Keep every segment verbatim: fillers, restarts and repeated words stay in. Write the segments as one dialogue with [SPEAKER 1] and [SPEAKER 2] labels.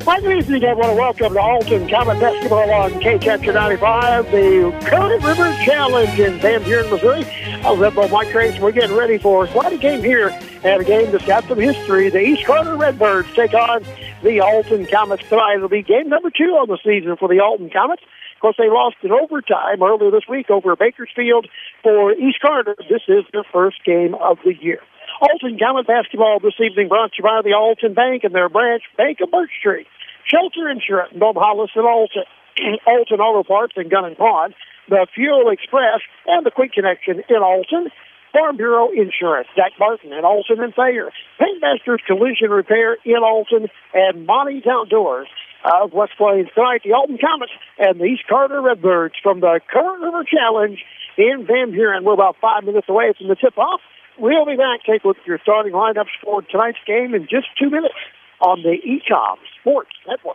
[SPEAKER 1] Hi, good evening, everyone. Welcome to Alton Comet Basketball on K C A T ninety-five, the Current River Challenge in Van Buren, Missouri. I was up by Mike Trace. We're getting ready for quite a game here, and a game that's got some history. The East Carter Redbirds take on the Alton Comets tonight. It'll be game number two on the season for the Alton Comets. Of course, they lost in overtime earlier this week over Bakersfield for East Carter. This is their first game of the year. Alton Comet basketball this evening brought to you by the Alton Bank and their branch Bank of Birch Street. Shelter Insurance, Bob Hollis and Alton, Alton Auto Parts and Gun and Pawn, the Fuel Express, and the Quick Connection in Alton. Farm Bureau Insurance, Jack Barton and Alton and Thayer. Paintmasters Collision Repair in Alton, and Monty's Outdoors of West Plains. Tonight, the Alton Comets and the East Carter Redbirds from the Current River Challenge in Van Buren. We're about five minutes away from the tip-off. We'll be back. Take a look at your starting lineups for tonight's game in just two minutes on the E COM Sports Network.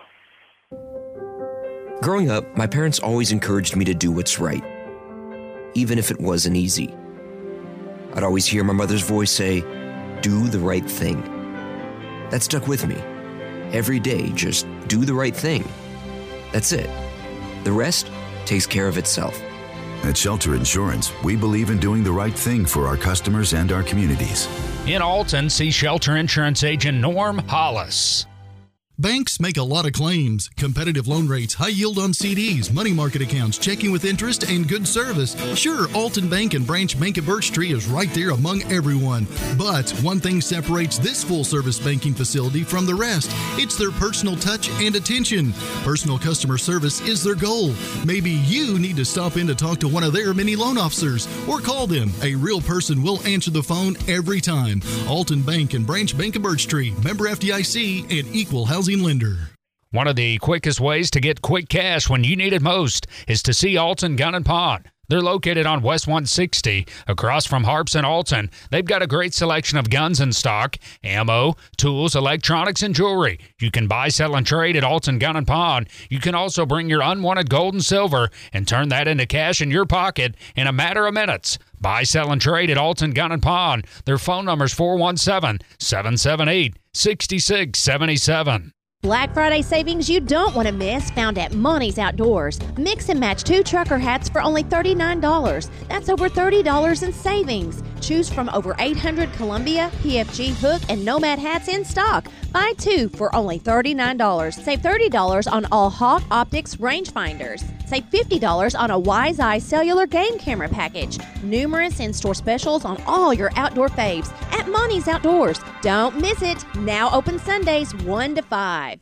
[SPEAKER 2] Growing up, my parents always encouraged me to do what's right, even if it wasn't easy. I'd always hear my mother's voice say, "Do the right thing." That stuck with me. Every day, just do the right thing. That's it. The rest takes care of itself.
[SPEAKER 3] At Shelter Insurance, we believe in doing the right thing for our customers and our communities.
[SPEAKER 4] In Alton, see Shelter Insurance agent Norm Hollis.
[SPEAKER 5] Banks make a lot of claims. Competitive loan rates, high yield on C Ds, money market accounts, checking with interest, and good service. Sure, Alton Bank and Branch Bank of Birch Tree is right there among everyone. But one thing separates this full-service banking facility from the rest. It's their personal touch and attention. Personal customer service is their goal. Maybe you need to stop in to talk to one of their many loan officers, or call them. A real person will answer the phone every time. Alton Bank and Branch Bank of Birch Tree, member F D I C and equal housing lender.
[SPEAKER 4] One of the quickest ways to get quick cash when you need it most is to see Alton Gun and Pawn. They're located on West one sixty, across from Harps and Alton. They've got a great selection of guns in stock, ammo, tools, electronics, and jewelry. You can buy, sell, and trade at Alton Gun and Pawn. You can also bring your unwanted gold and silver and turn that into cash in your pocket in a matter of minutes. Buy, sell, and trade at Alton Gun and Pawn. Their phone number is four one seven, seven seven eight, six six seven seven.
[SPEAKER 6] Black Friday savings you don't want to miss found at Monty's Outdoors. Mix and match two trucker hats for only thirty-nine dollars. That's over thirty dollars in savings. Choose from over eight hundred Columbia, P F G, Hook, and Nomad hats in stock. Buy two for only thirty-nine dollars. Save thirty dollars on all Hawk Optics rangefinders. Save fifty dollars on a Wise Eye cellular game camera package. Numerous in-store specials on all your outdoor faves at Monty's Outdoors. Don't miss it. Now open Sundays one to five.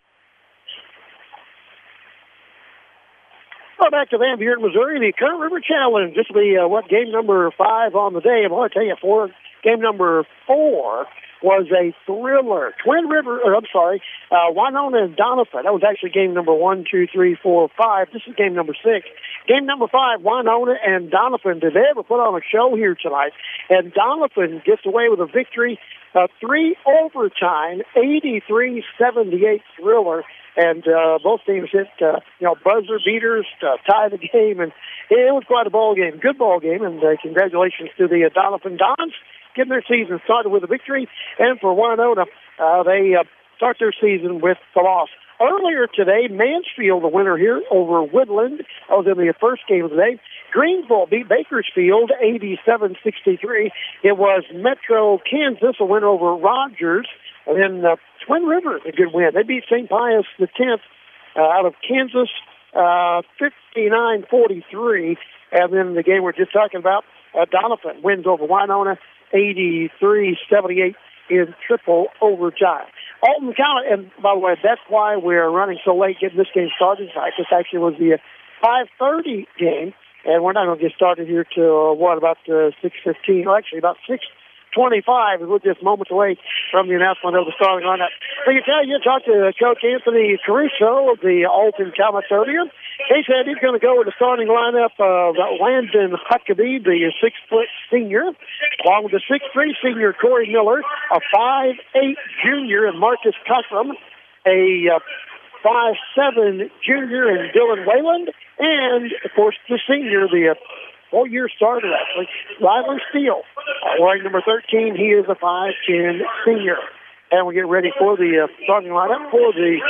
[SPEAKER 1] Well, back to Van Buren, Missouri, the Current River Challenge. This will be, uh, what, game number five on the day. I'm going to tell you, for game number four was a thriller. Twin River, or I'm sorry, uh, Winona and Doniphan. That was actually game number one, two, three, four, five. This is game number six. Game number five, Winona and Doniphan. Did they ever put on a show here tonight? And Doniphan gets away with a victory, a three overtime, eighty-three seventy-eight thriller. And uh, both teams hit, uh, you know, buzzer beaters to tie the game, and it was quite a ball game, good ball game. And uh, congratulations to the uh, Doniphan Dons, getting their season started with a victory. And for Winona, uh, they uh, start their season with the loss. Earlier today, Mansfield, the winner here over Woodland. That was in the first game of the day. Greensville beat Bakersfield eighty-seven sixty-three. It was Metro Kansas, a win over Rogers. And then uh, Twin River, a good win. They beat Saint Pius the tenth uh, out of Kansas, uh, fifty-nine forty-three. And then the game we're just talking about, uh, Doniphan wins over Winona, eighty-three seventy-eight in triple overtime. Alton Comet, and by the way, that's why we're running so late getting this game started. This actually was the five thirty game, and we're not going to get started here till, uh, what, about uh, six fifteen, or actually about six twenty-five. We're just moments away from the announcement of the starting lineup. I can tell you, talk to Coach Anthony Caruso of the Alton Cometonian. He said he's going to go with the starting lineup of Landon Huckabee, the six-foot senior, along with the six three senior Corey Miller, a five eight junior and Marcus Cockrum, a uh, five seven junior and Dylan Wayland, and, of course, the senior, the uh, four-year starter, actually, Rylan Steele. Uh, wearing number thirteen, he is a five ten senior. And we get ready for the uh, starting lineup for the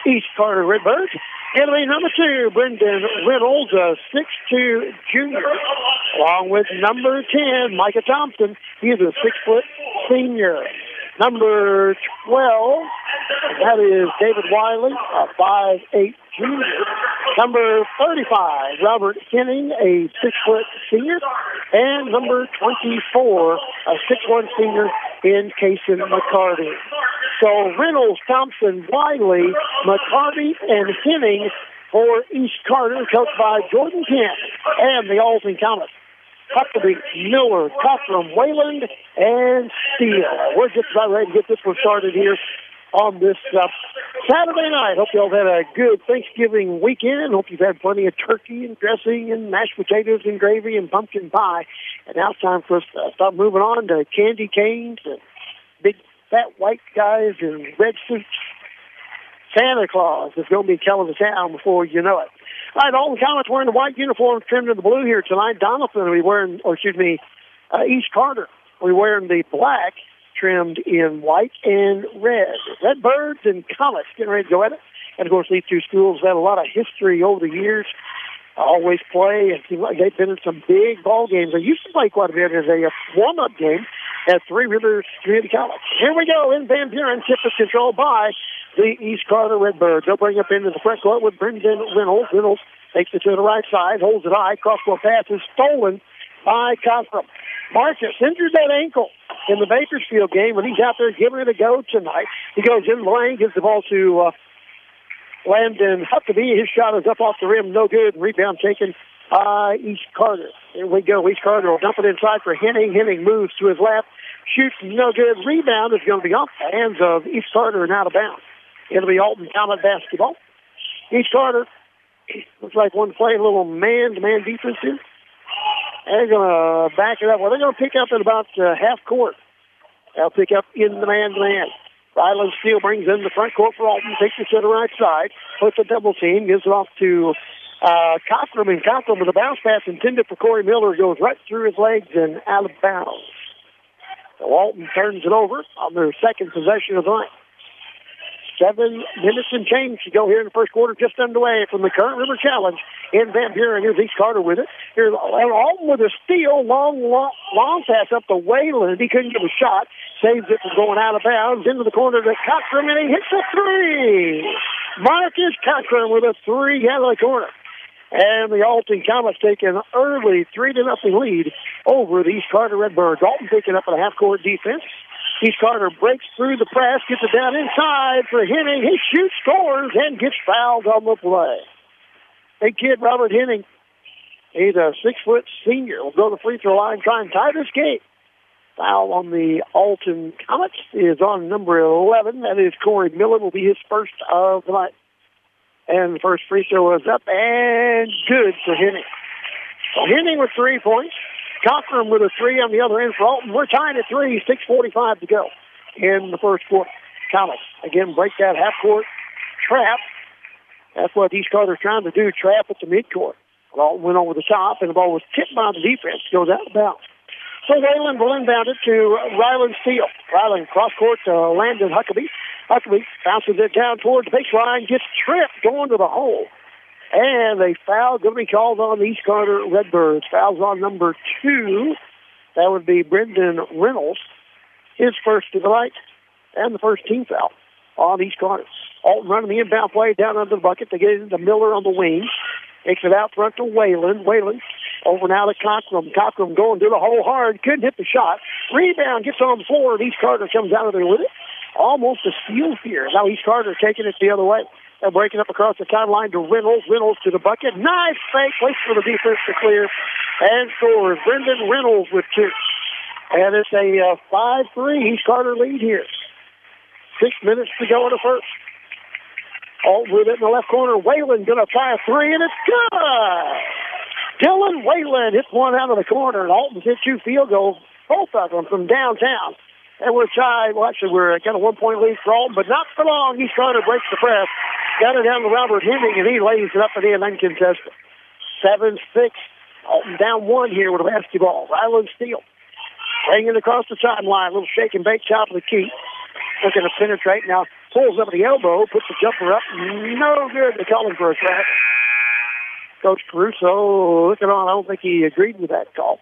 [SPEAKER 1] East Carter Redbirds. It'll be number two, Brendan Reynolds, a six two junior, along with number ten, Micah Thompson. He's a six-foot senior. Number twelve, that is David Wiley, a five eight junior. Number thirty-five, Robert Henning, a six-foot senior. And number twenty-four, a six one senior in Kason McCarty. So Reynolds, Thompson, Wiley, McCarty, and Henning for East Carter, coached by Jordan Kent and the Alton Comets. Huckabee, Miller, Cockrum, Wayland, and Steele. We're just about ready to get this one started here on this uh, Saturday night. Hope you all had a good Thanksgiving weekend. Hope you've had plenty of turkey and dressing and mashed potatoes and gravy and pumpkin pie. And now it's time for us to start moving on to candy canes and big fat white guys in red suits. Santa Claus is going to be telling the town before you know it. All right, Alton Comets wearing the white uniform trimmed in the blue here tonight. Donaldson will be wearing, or excuse me, uh, East Carter will be wearing the black trimmed in white and red. Redbirds and Comets getting ready to go at it. And, of course, these two schools have had a lot of history over the years. Always play, and seem like they've been in some big ball games. They used to play quite a bit as a warm-up game at Three Rivers Community College. Here we go in Van Buren. Tip is controlled by the East Carter Redbirds. They'll bring up into the front court with Brendan Reynolds. Reynolds takes it to the right side, holds it high. Cross-court pass is stolen by Cockrum. Marcus injured that ankle in the Bakersfield game, and he's out there giving it a go tonight. He goes in the lane, gives the ball to uh, Landon Huckabee. His shot is up off the rim, no good. Rebound taken by East Carter. Here we go. East Carter will dump it inside for Henning. Henning moves to his left, shoots no good. Rebound is going to be off the hands of East Carter and out of bounds. It'll be Alton Comet basketball. East Carter looks like one playing a little man-to-man defense here. And they're going to back it up. Well, they're going to pick up at about uh, half court. They'll pick up in the man-to-man. Ryland Steele brings in the front court for Alton, takes it to the right side, puts a double team, gives it off to uh, Cockrum, and Cockrum with a bounce pass intended for Corey Miller goes right through his legs and out of bounds. So Alton turns it over on their second possession of the night. Seven minutes and change to go here in the first quarter, just underway from the Current River Challenge in Van Buren. Here's East Carter with it. Here's Alton with a steal, long, long, long pass up to Wayland. He couldn't get a shot. Saves it from going out of bounds into the corner to Cockrum, and he hits a three. Marcus Cockrum with a three out of the corner. And the Alton Comets take an early three to nothing lead over the East Carter Redbirds. Alton picking up a half-court defense. East Carter breaks through the press, gets it down inside for Henning. He shoots, scores, and gets fouled on the play. Big kid, Robert Henning. He's a six-foot senior. Will go to the free throw line, try and tie this game. Foul on the Alton Comets is on number eleven. That is Corey Miller. Will be his first of the night. And the first free throw is up and good for Henning. So Henning with three points. Cockrum with a three on the other end for Alton. We're tying at three, six forty-five to go in the first quarter. Comets, again, break that half-court trap. That's what East Carter's trying to do, trap at the midcourt. Alton went over the top, and the ball was tipped by the defense. Goes out of bounds. So Wayland will inbound it to Ryland Steele. Ryland cross-court to Landon Huckabee. Huckabee bounces it down towards the baseline, gets tripped going to the hole. And a foul going to be called on the East Carter Redbirds. Foul's on number two. That would be Brendan Reynolds. His first of the night. And the first team foul on East Carter. Alton running the inbound play down under the bucket. They get it into Miller on the wing. Takes it out front to Wayland. Wayland over now to Cockrum. Cockrum going to the hole hard. Couldn't hit the shot. Rebound gets on the floor, and East Carter comes out of there with it. Almost a steal here. Now East Carter taking it the other way. They're breaking up across the timeline to Reynolds. Reynolds to the bucket. Nice fake. Waits for the defense to clear. And scores. Brendan Reynolds with two. And it's a uh, five three East Carter lead here. Six minutes to go in the first. Alton with it in the left corner. Wayland going to try a three, and it's good. Dylan Wayland hits one out of the corner, and Alton's hit two field goals, both of them from downtown. And we're tied. Well, actually, we're got a one-point lead for Alton, but not for long. East Carter breaks the press. Got it down to Robert Henning, and he lays it up and in uncontested. seven six. Alton down one here with a basketball. Ryland Steele bringing it across the sideline. A little shake and bake top of the key. Looking to penetrate. Now, pulls up at the elbow, puts the jumper up. No good. They call him for a track. Coach Caruso looking on. I don't think he agreed with that call.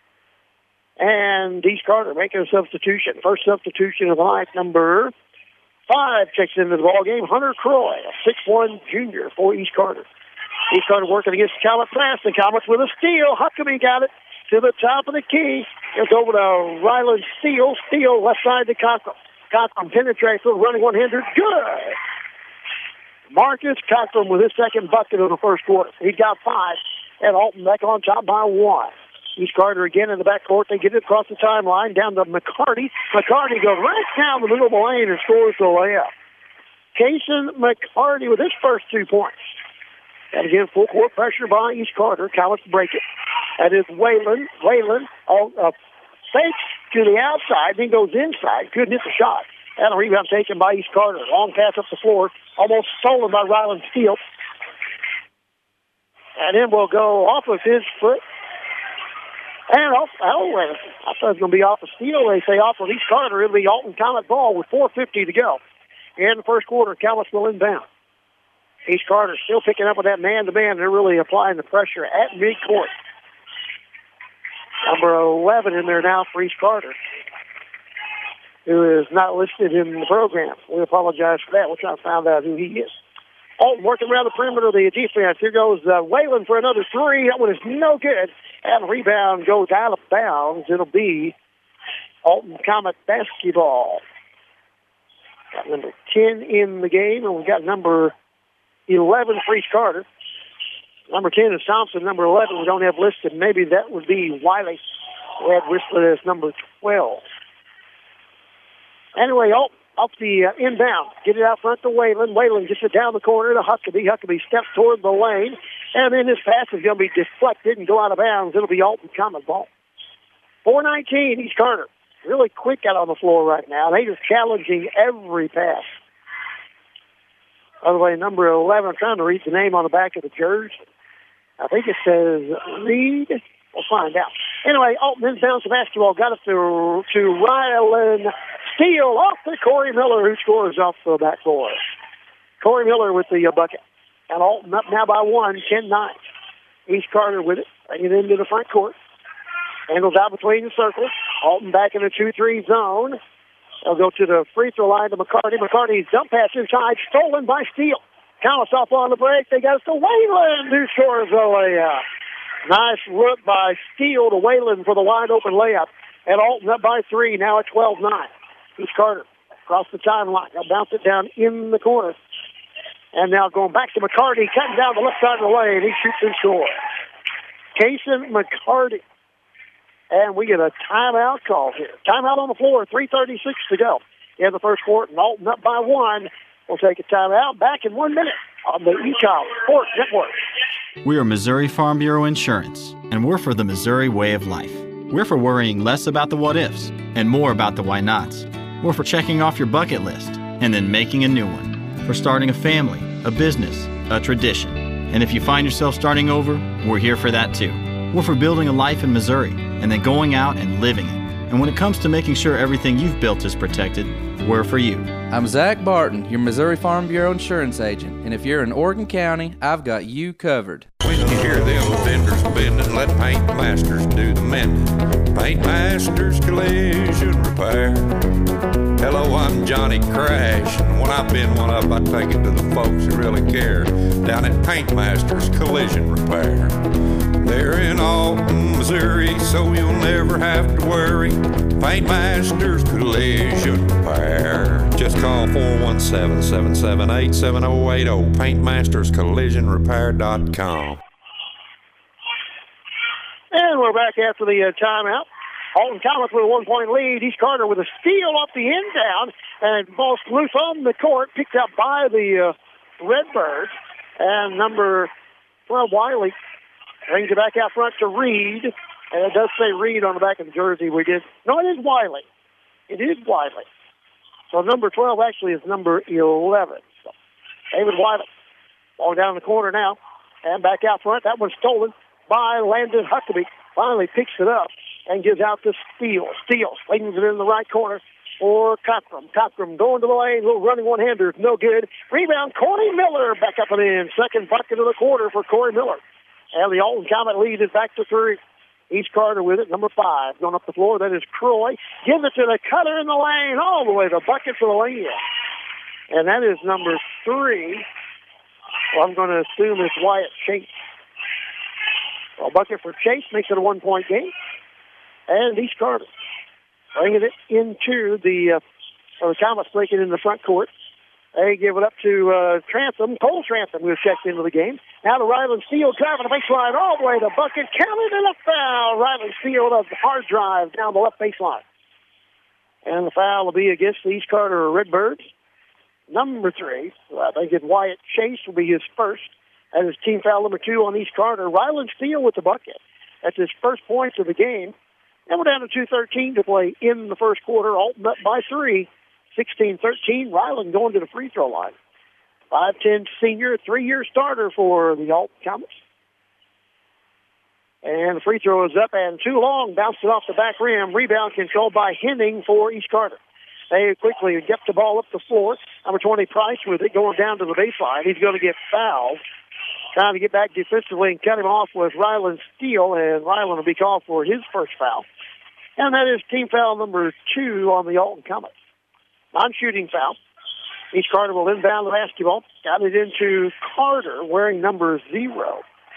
[SPEAKER 1] And Dees Carter making a substitution. First substitution of the night, number five checks into the ball game. Hunter Croy, a six one junior for East Carter. East Carter working against the Comet pass. The Comets with a steal. Huckabee got it to the top of the key. It's over to Ryland Steele. Steele left side to Cochran. Cochran penetrates with running one-hander. Good. Marcus Cochran with his second bucket of the first quarter. He got five. And Alton back on top by one. East Carter again in the backcourt. They get it across the timeline down to McCarty. McCarty goes right down the middle of the lane and scores the layup. Kason McCarty with his first two points. And again, full court pressure by East Carter. Comets break it. That is Whalen. Whalen uh, fakes to the outside, then goes inside. Couldn't hit the shot. And a rebound taken by East Carter. Long pass up the floor. Almost stolen by Ryland Steele. And then will go off of his foot. And off, oh, I thought it was going to be off of Steele. They say off of East Carter. It'll be Alton Comet ball with four fifty to go. In the first quarter, Comets will inbound. East Carter still picking up with that man-to-man. They're really applying the pressure at midcourt. Number eleven in there now for East Carter, who is not listed in the program. We apologize for that. We're trying to find out who he is. Alton working around the perimeter of the defense. Here goes uh, Whalen for another three. That one is no good. And the rebound goes out of bounds. It'll be Alton Comet basketball. Got number ten in the game, and we've got number eleven for East Carter. Number ten is Thompson. Number eleven we don't have listed. Maybe that would be Wiley. We had listed as number twelve. Anyway, Alton off the uh, inbound. Get it out front to Whalen. Whalen gets it down the corner to Huckabee. Huckabee steps toward the lane. And then this pass is going to be deflected and go out of bounds. It'll be Alton Comet ball. four nineteen, East Carter. Really quick out on the floor right now. They are challenging every pass. By the way, number eleven, I'm trying to read the name on the back of the jersey. I think it says Reed. We'll find out. Anyway, Alton inbounds the basketball. Got it to, to Ryland Steele off to Corey Miller, who scores off the backboard. Corey Miller with the uh, bucket. And Alton up now by one, ten nine. East Carter with it. Bring it into the front court. Handles out between the circles. Alton back in the two three zone. They'll go to the free throw line to McCarty. McCarty's dump pass inside, stolen by Steele. Counts off on the break. They got it to Whalen, who scores the layup. Nice look by Steele to Whalen for the wide open layup. And Alton up by three, now at twelve nine. East Carter across the timeline. They'll bounce it down in the corner. And now going back to McCarty, cutting down the left side of the lane. He shoots and scores. Kason McCarty. And we get a timeout call here. Timeout on the floor, three thirty-six to go in the first quarter. And Alton up by one. We'll take a timeout. Back in one minute on the E C O M Sports Network.
[SPEAKER 7] We are Missouri Farm Bureau Insurance, and we're for the Missouri way of life. We're for worrying less about the what-ifs and more about the why-nots. We're for checking off your bucket list and then making a new one. For starting a family, a business, a tradition. And if you find yourself starting over, we're here for that too. We're for building a life in Missouri and then going out and living it. And when it comes to making sure everything you've built is protected, we're for you.
[SPEAKER 8] I'm Zach Barton, your Missouri Farm Bureau insurance agent. And if you're in Oregon County, I've got you covered.
[SPEAKER 9] When you hear them vendors bending, let Paint Masters do the mending. Paint Masters Collision Repair. Hello, I'm Johnny Crash, and when I've been one up, I take it to the folks who really care. Down at Paint Masters Collision Repair. They're in Alton, Missouri, so you'll never have to worry. Paint Masters Collision Repair. Just call four one seven, seven seven eight, seven oh eight oh, paint masters collision repair dot com.
[SPEAKER 1] And we're back after the uh, timeout. Alton Comet with a one-point lead. East Carter with a steal off the end down. And ball's loose on the court, picked up by the uh, Redbirds. And number twelve, Wiley, brings it back out front to Reed. And it does say Reed on the back of the jersey. We did. No, it is Wiley. It is Wiley. So number twelve actually is number eleven. So David Wiley. Ball down the corner now. And back out front. That one's stolen by Landon Huckabee. Finally picks it up and gives out to Steele. Steele slings it in the right corner. for Cockrum. Cockrum going to the lane, little running one-hander, no good. Rebound, Corey Miller back up and in. Second bucket of the quarter for Corey Miller. And the Alton Comet lead is back to three. East Carter with it, number five. Going up the floor, that is Croy. Gives it to the cutter in the lane, all the way to the bucket for the lane. And that is number three. Well, I'm going to assume it's Wyatt Chase. Well, bucket for Chase makes it a one-point game. And East Carter bringing it into the, uh, the Comets breaking in the front court. They give it up to uh, Trantham. Cole Trantham was checked into the game. Now to Ryland Steele driving the baseline all the way to the bucket. Counted and a foul. Ryland Steele a hard drive down the left baseline. And the foul will be against the East Carter Redbirds. Number three, I think it's Wyatt Chase will be his first. That is team foul number two on East Carter. Ryland Steele with the bucket. That's his first points of the game. And we're down to two thirteen to play in the first quarter. Alton up by three. sixteen thirteen. Ryland going to the free throw line. five ten senior, three-year starter for the Alton Comets. And the free throw is up and too long. Bounced it off the back rim. Rebound controlled by Henning for East Carter. They quickly get the ball up the floor. Number twenty, Price with it going down to the baseline. He's going to get fouled. Trying to get back defensively and cut him off with Ryland Steele, and Ryland will be called for his first foul. And that is team foul number two on the Alton Comets. Non-shooting foul. East Carter will inbound the basketball. Got it into Carter wearing number zero.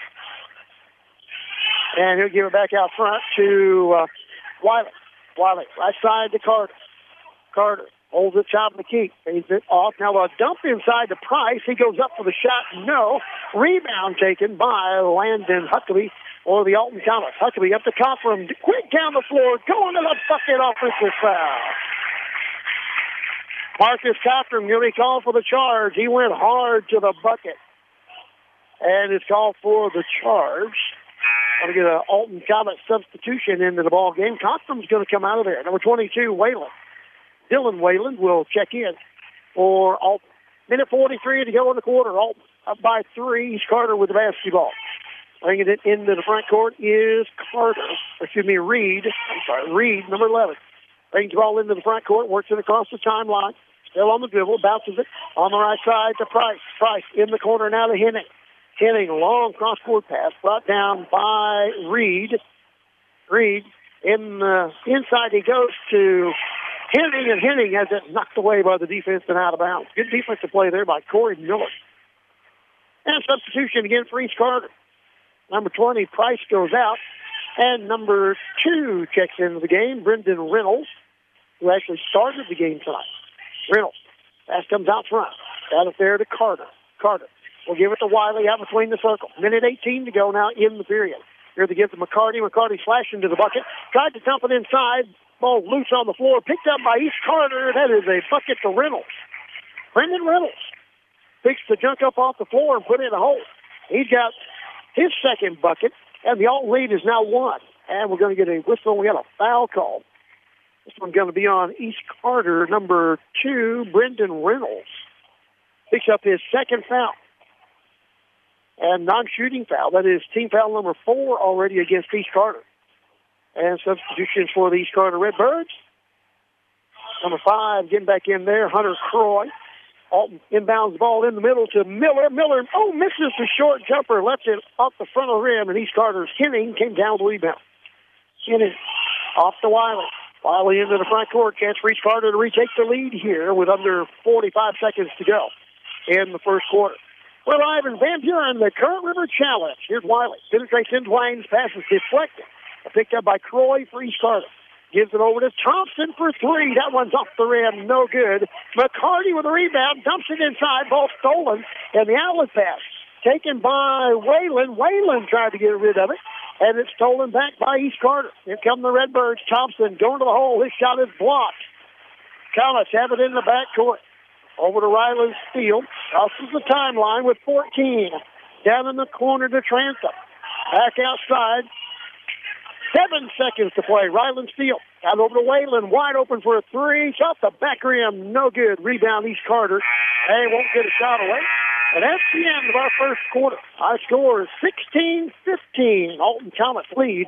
[SPEAKER 1] And he'll give it back out front to uh, Wiley. Wiley, right side to Carter. Carter holds it top of the key. Fades it off. Now a dump inside to Price. He goes up for the shot. No. Rebound taken by Landon Huckabee or the Alton Comets. Huckabee up the top from quick down the floor. Going to the bucket, offensive foul. Marcus Cockrum, you'll be called for the charge. He went hard to the bucket. And it's called for the charge. Going to get an Alton Comet substitution into the ball game. Cockrum's going to come out of there. Number twenty-two, Wayland. Dylan Wayland will check in for Alton. Minute forty-three to go in the quarter. Alton up by three. East Carter with the basketball. Bringing it into the front court is Carter. Excuse me, Reed. I'm sorry, Reed, number eleven. Brings the ball into the front court, works it across the timeline. Still on the dribble, bounces it on the right side to Price. Price in the corner now to Henning. Henning, long cross-court pass, brought down by Reed. Reed, in the inside he goes to Henning, and Henning has it knocked away by the defense and out of bounds. Good defensive play there by Corey Miller. And substitution again for East Carter. Number twenty, Price goes out. And number two checks into the game, Brendan Reynolds, who actually started the game tonight. Reynolds, pass comes out front. Got it there to Carter. Carter will give it to Wiley out between the circle. Minute eighteen to go now in the period. Here to give to McCarty. McCarty flashing to the bucket. Tried to dump it inside. Ball loose on the floor. Picked up by East Carter. That is a bucket to Reynolds. Brendan Reynolds picks the junk up off the floor and put it in a hole. He's got his second bucket, and the Alton lead is now one. And we're going to get a whistle. We got a foul call. This one's going to be on East Carter, number two, Brendan Reynolds. Picks up his second foul. And non-shooting foul. That is team foul number four already against East Carter. And substitutions for the East Carter Redbirds. Number five getting back in there, Hunter Croy. Alton inbounds the ball in the middle to Miller. Miller, oh, misses the short jumper, left it off the front of the rim, and East Carter's Henning came down with the rebound. Henning off to Wiley. Wiley into the front court. Chance for East Carter to retake the lead here with under forty-five seconds to go in the first quarter. We're live in Van Buren, the Current River Challenge. Here's Wiley. Penetrates into lanes, passes deflected. Picked up by Croy for East Carter. Gives it over to Thompson for three. That one's off the rim. No good. McCarty with a rebound. Dumps it inside. Ball stolen. And the outlet pass taken by Wayland. Wayland tried to get rid of it. And it's stolen back by East Carter. Here come the Redbirds. Thompson going to the hole. His shot is blocked. Comets have it in the backcourt. Over to Ryland Steele. Crosses the timeline with fourteen. Down in the corner to Trantham. Back outside. Seven seconds to play. Ryland Steele out over to Wayland. Wide open for a three. Shot the back rim. No good. Rebound East Carter. They won't get a shot away. And that's the end of our first quarter. Our score is sixteen fifteen. Alton Comets lead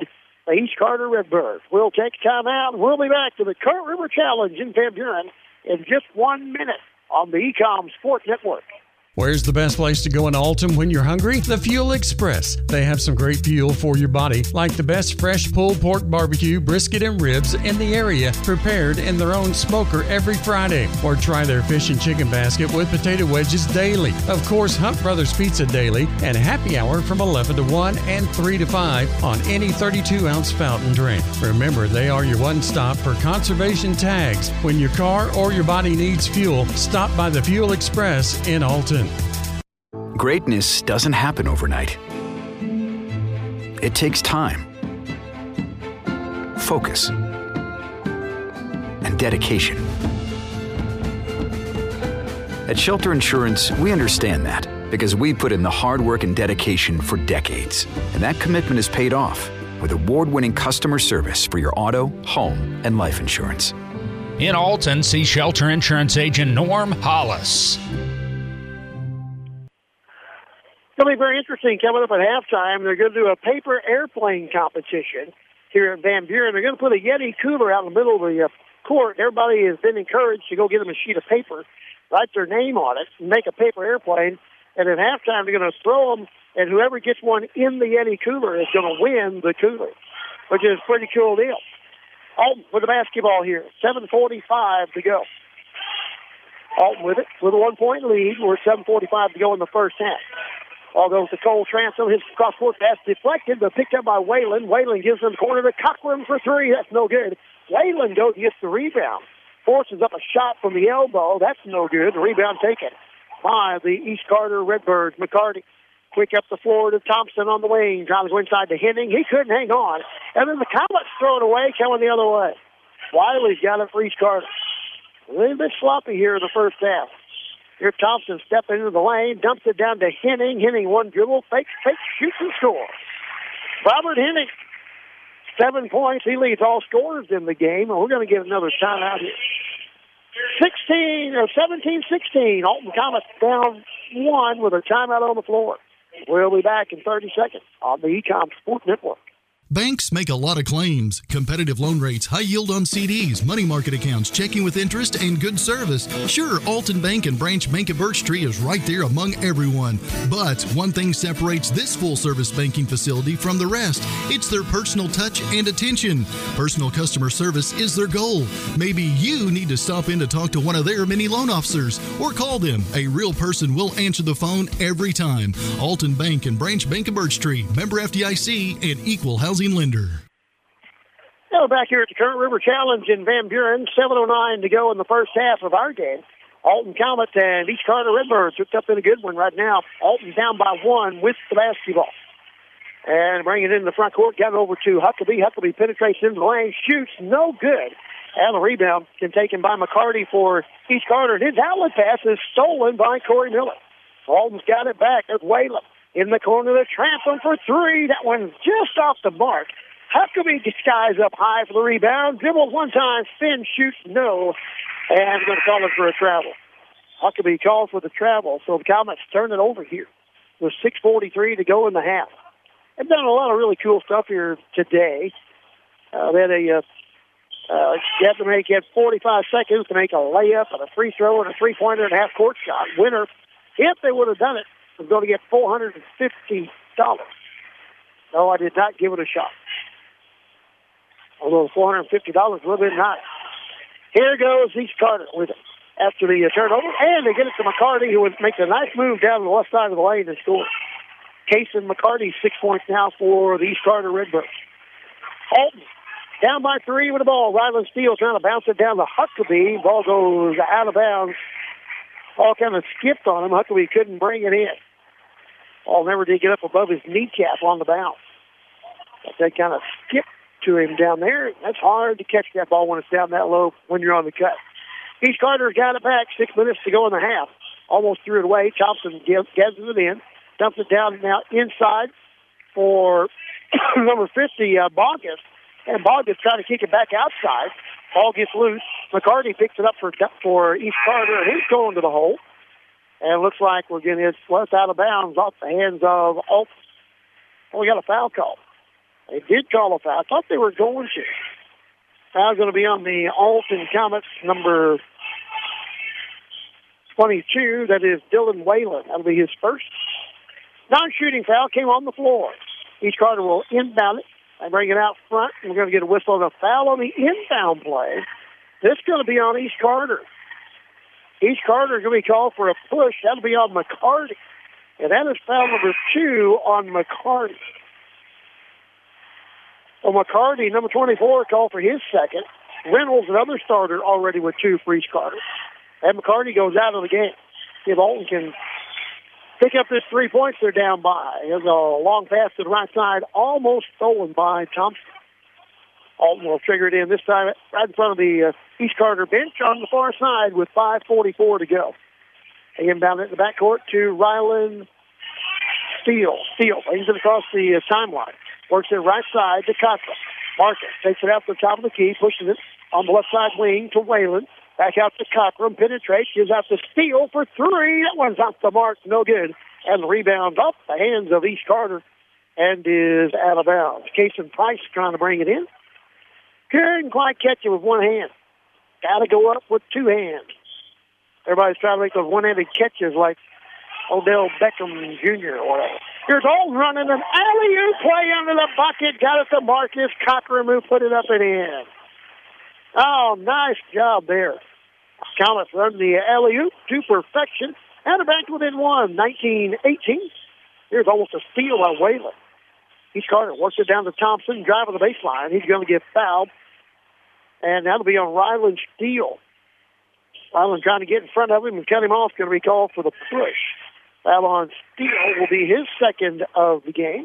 [SPEAKER 1] the East Carter Redbirds. We'll take time out, and we'll be back to the Current River Challenge in Van Buren in just one minute on the Ecom Sports Network.
[SPEAKER 10] Where's the best place to go in Alton when you're hungry? The Fuel Express. They have some great fuel for your body, like the best fresh pulled pork barbecue, brisket, and ribs in the area, prepared in their own smoker every Friday. Or try their fish and chicken basket with potato wedges daily. Of course, Hunt Brothers Pizza daily, and happy hour from eleven to one and three to five on any thirty-two ounce fountain drink. Remember, they are your one-stop for conservation tags. When your car or your body needs fuel, stop by the Fuel Express in Alton.
[SPEAKER 11] Greatness doesn't happen overnight. It takes time, focus, and dedication. At Shelter Insurance, we understand that because we put in the hard work and dedication for decades. And that commitment is paid off with award-winning customer service for your auto, home, and life insurance.
[SPEAKER 4] In Alton, see Shelter Insurance agent Norm Hollis.
[SPEAKER 1] It's going to be very interesting coming up at halftime. They're going to do a paper airplane competition here at Van Buren. They're going to put a Yeti cooler out in the middle of the uh, court. Everybody has been encouraged to go get them a sheet of paper, write their name on it, and make a paper airplane. And at halftime, they're going to throw them, and whoever gets one in the Yeti cooler is going to win the cooler, which is a pretty cool deal. Alton with the basketball here. seven forty-five to go. Alton with it, with a one-point lead. We're seven forty-five to go in the first half. All goes to Cole Transom. His cross-court pass deflected, but picked up by Whalen. Whalen gives him the corner to Cochran for three. That's no good. Whalen goes and gets the rebound. Forces up a shot from the elbow. That's no good. The rebound taken by the East Carter Redbirds. McCarty quick up the floor to Thompson on the wing. Trying to go inside to Henning. He couldn't hang on. And then the Comets throw it away, coming the other way. Wiley's got it for East Carter. A little bit sloppy here in the first half. Here Thompson stepping into the lane, dumps it down to Henning. Henning one dribble, fake, fake, shoots and scores. Robert Henning, seven points. He leads all scorers in the game, and we're going to get another timeout here. sixteen or seventeen sixteen. Alton Comets down one with a timeout on the floor. We'll be back in thirty seconds on the Ecom Sports Network.
[SPEAKER 5] Banks make a lot of claims. Competitive loan rates, high yield on C Ds, money market accounts, checking with interest, and good service. Sure, Alton Bank and Branch Bank at Birch Tree is right there among everyone. But one thing separates this full-service banking facility from the rest. It's their personal touch and attention. Personal customer service is their goal. Maybe you need to stop in to talk to one of their many loan officers or call them. A real person will answer the phone every time. Alton Bank and Branch Bank of Birch Tree, member F D I C and equal housing lender.
[SPEAKER 1] Now we're back here at the Current River Challenge in Van Buren. seven oh nine to go in the first half of our game. Alton Comets and East Carter Redbirds hooked up in a good one right now. Alton down by one with the basketball. And bring it in the front court. Got it over to Huckabee. Huckabee penetrates into the lane. Shoots. No good. And the rebound can taken by McCarty for East Carter. And his outlet pass is stolen by Corey Miller. Alton's got it back. There's Whalen. In the corner, the Transom for three. That one's just off the mark. Huckabee skies up high for the rebound. Dribbles one time. Spin, shoots, no. And going to call it for a travel. Huckabee called for the travel. So the Comets turn it over here with six forty-three to go in the half. They've done a lot of really cool stuff here today. Uh, they had a, uh, uh, you have to make, you had forty-five seconds to make a layup and a free throw and a three-pointer and a half-court shot. Winner, if they would have done it, was going to get four hundred fifty dollars. No, I did not give it a shot. Although four hundred fifty dollars would have been nice. Here goes East Carter with it after the uh, turnover. And they get it to McCarty, who would make a nice move down the left side of the lane and score. Cason McCarty, six points now for the East Carter Redbirds. Alton down by three with the ball. Ryland Steele trying to bounce it down to Huckabee. Ball goes out of bounds. Ball kind of skipped on him. Huckabee couldn't bring it in. Ball never did get up above his kneecap on the bounce. But they kind of skipped to him down there. That's hard to catch that ball when it's down that low when you're on the cut. East Carter got it back. Six minutes to go in the half. Almost threw it away. Thompson gathers it in. Dumps it down now inside for number fifty, uh, Bogus. And Bogus trying to kick it back outside. Ball gets loose. McCarty picks it up for for East Carter, and he's going to the hole. And it looks like we're getting it left out of bounds off the hands of Alton. Oh, we got a foul call. They did call a foul. I thought they were going to. Foul's going to be on the Alton Comets, number twenty-two. That is Dylan Whalen. That'll be his first. Non-shooting foul came on the floor. East Carter will inbound it and bring it out front. We're going to get a whistle on a foul on the inbound play. This is going to be on East Carter. East Carter is going to be called for a push. That'll be on McCarty. And that is foul number two on McCarty. So McCarty, number twenty-four, called for his second. Reynolds, another starter, already with two for East Carter. And McCarty goes out of the game. If Alton can pick up this three points they're down by. There's a long pass to the right side, almost stolen by Thompson. Alton will trigger it in this time right in front of the uh, East Carter bench on the far side with five forty-four to go. They inbound it in the backcourt to Rylan Steele. Steele brings it across the uh, timeline. Works it right side to Cochran. Marcus takes it out to the top of the key, pushes it on the left side wing to Whalen. Back out to Cochran, penetrates, gives out to Steele for three. That one's off the mark, no good. And the rebound off the hands of East Carter and is out of bounds. Cason Price trying to bring it in. Couldn't quite catch it with one hand. Got to go up with two hands. Everybody's trying to make those one-handed catches like Odell Beckham Junior or whatever. Here's Alton running an alley-oop play under the bucket. Got it to Marcus Cochran, who put it up and in. Oh, nice job there. Comets run the alley-oop to perfection. And a back within one, nineteen eighteen. Here's almost a steal by Whalen. East Carter works it down to Thompson, driving the baseline. He's going to get fouled. And that'll be on Rylan Steele. Rylan trying to get in front of him and cut him off. Going to be called for the push. Foul on Steele will be his second of the game.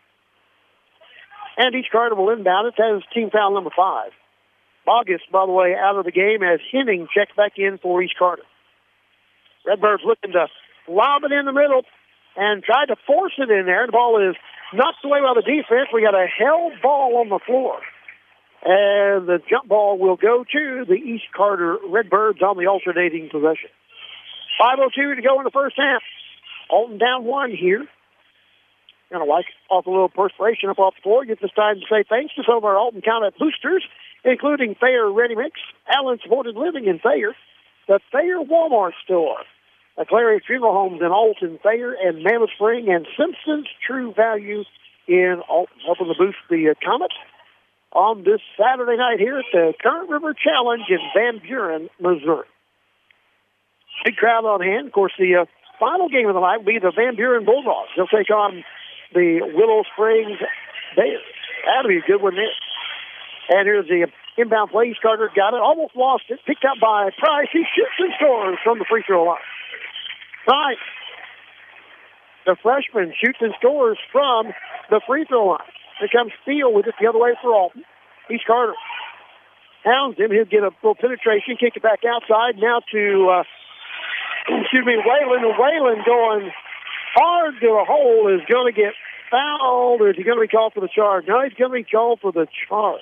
[SPEAKER 1] And East Carter will inbound it. That is team foul number five. Bogus, by the way, out of the game as Henning checks back in for East Carter. Redbirds looking to lob it in the middle and tried to force it in there. The ball is knocked away by the defense. We got a held ball on the floor. And the jump ball will go to the East Carter Redbirds on the alternating possession. five oh two to go in the first half. Alton down one here. Going to wipe off a little perspiration up off the floor. Get this time to say thanks to some of our Alton Comet boosters, including Thayer Ready Mix, Allen Supported Living in Thayer, the Thayer Walmart Store, the Clary Funeral Homes in Alton, Thayer, and Mammoth Spring, and Simpson's True Value in Alton, helping to boost the uh, Comets on this Saturday night here at the Current River Challenge in Van Buren, Missouri. Big crowd on hand. Of course, the uh, final game of the night will be the Van Buren Bulldogs. They'll take on the Willow Springs Bears. That'll be a good one there. And here's the inbound play. East Carter got it, almost lost it, picked up by Price. He shoots and scores from the free throw line. Price, the freshman, shoots and scores from the free throw line. Here comes Steele with it the other way for Alton. East Carter hounds him. He'll get a little penetration, kick it back outside. Now to, uh, excuse me, Whalen. And Whalen going hard to a hole is going to get fouled, or is he going to be called for the charge? No, he's going to be called for the charge.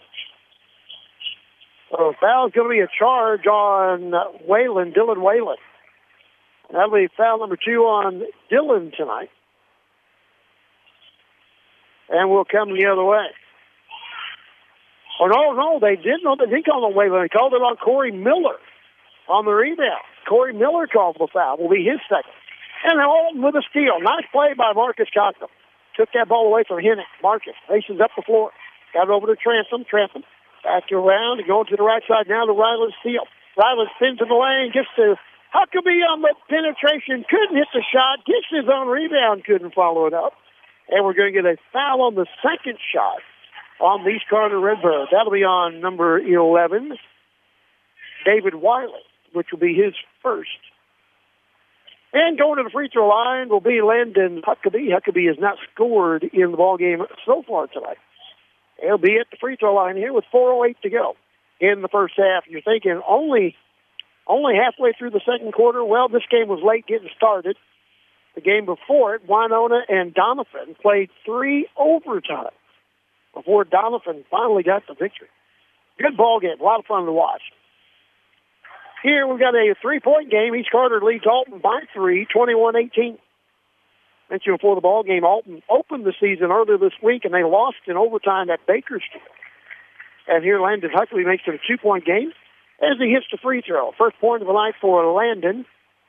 [SPEAKER 1] So foul's going to be a charge on Whalen, Dylan Whalen. That'll be foul number two on Dylan tonight. And we'll come the other way. Oh, no, no, they didn't. No, they didn't call on Whalen. They called it on Corey Miller on the rebound. Corey Miller called the foul. Will be his second. And Alton with a steal. Nice play by Marcus Cochran. Took that ball away from Hennick. Marcus races up the floor. Got it over to Trantham. Trantham back around and going to the right side now to Rylan Steele. Rylan spins in the lane, gets to Huckabee on the penetration. Couldn't hit the shot. Gets his own rebound. Couldn't follow it up. And we're going to get a foul on the second shot on the East Carter Redbirds. That'll be on number eleven, David Wiley, which will be his first. And going to the free throw line will be Landon Huckabee. Huckabee has not scored in the ballgame so far tonight. He'll be at the free throw line here with four oh eight to go in the first half. You're thinking only only halfway through the second quarter. Well, this game was late getting started. The game before it, Winona and Donovan played three overtimes before Donovan finally got the victory. Good ball game. A lot of fun to watch. Here we've got a three-point game. East Carter leads Alton by three, twenty-one eighteen. Mentioned before the ball game, Alton opened the season earlier this week, and they lost in overtime at Bakersfield. And here Landon Huckley makes it a two-point game as he hits the free throw. First point of the night for Landon.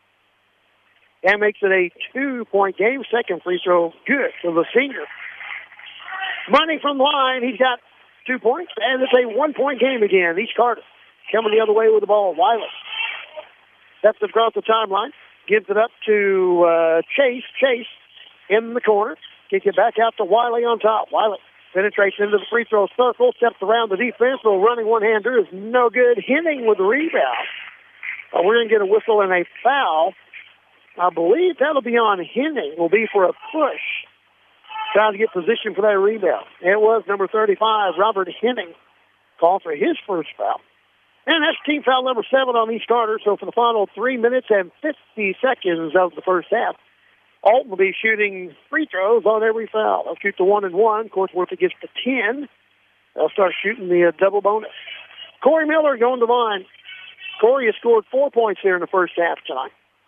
[SPEAKER 1] And makes it a two-point game. Second free throw, good for the senior. Money from the line. He's got two points, and it's a one-point game again. East Carter coming the other way with the ball. Wiley steps across the timeline, gives it up to uh, Chase. Chase in the corner. Kick it back out to Wiley on top. Wiley penetrates into the free throw circle, steps around the defense. A running one-hander is no good. Henning with the rebound. Uh, we're going to get a whistle and a foul. I believe that'll be on Henning. Will be for a push. Trying to get position for that rebound. It was number thirty-five, Robert Henning, called for his first foul. And that's team foul number seven on East Carter. So for the final three minutes and fifty seconds of the first half, Alton will be shooting free throws on every foul. They'll shoot the one and one. Of course, once it gets to ten, they'll start shooting the uh, double bonus. Corey Miller going to the line. Corey has scored four points here in the first half tonight.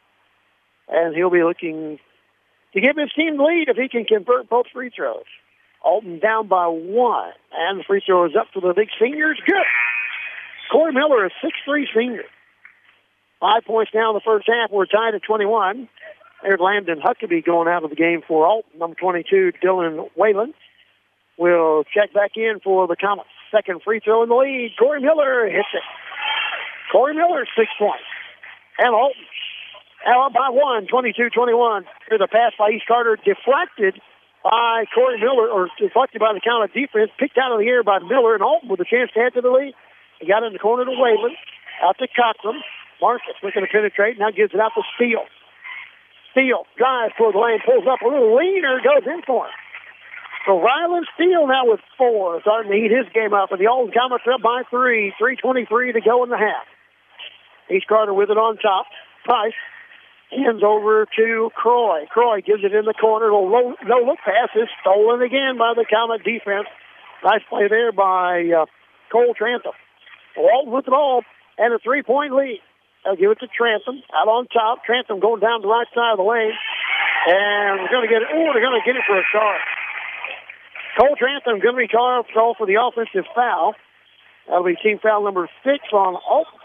[SPEAKER 1] And he'll be looking to give his team the lead if he can convert both free throws. Alton down by one. And the free throw is up for the big seniors. Good. Corey Miller, a six three senior. Five points now in the first half. We're tied at twenty-one. There's Landon Huckabee going out of the game for Alton. Number twenty-two, Dylan Whalen, will check back in for the Comets. Second free throw in the lead. Corey Miller hits it. Corey Miller, six points. And Alton out by one, twenty-two twenty-one. Here's a pass by East Carter, deflected by Corey Miller, or deflected by the Comet defense, picked out of the air by Miller, and Alton with a chance to add to the lead. He got in the corner to Whalen, out to Cochran. Marcus looking to penetrate, now gives it out to Steele. Steele drives toward the lane, pulls up a little leaner, goes in for him. So Rylan Steele now with four, starting to heat his game up, and the Alton Comets up by three, three twenty-three to go in the half. East Carter with it on top. Price hands over to Croy. Croy gives it in the corner. A low, no-look pass is stolen again by the Comet defense. Nice play there by uh, Cole Trantham. Walton with the ball and a three-point lead. They'll give it to Trantham out on top. Trantham going down the right side of the lane. And we're going to get it. Oh, they're going to get it for a charge. Cole Trantham going to be called for the offensive foul. That'll be team foul number six on Alton.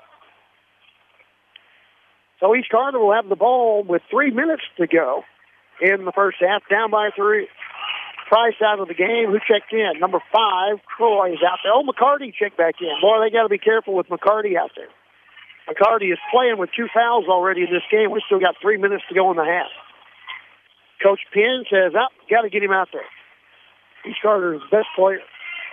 [SPEAKER 1] So East Carter will have the ball with three minutes to go in the first half, down by three. Price out of the game. Who checked in? Number five, Croy is out there. Oh, McCarty checked back in. Boy, they got to be careful with McCarty out there. McCarty is playing with two fouls already in this game. We've still got three minutes to go in the half. Coach Penn says, oh, got to get him out there. East Carter's best player.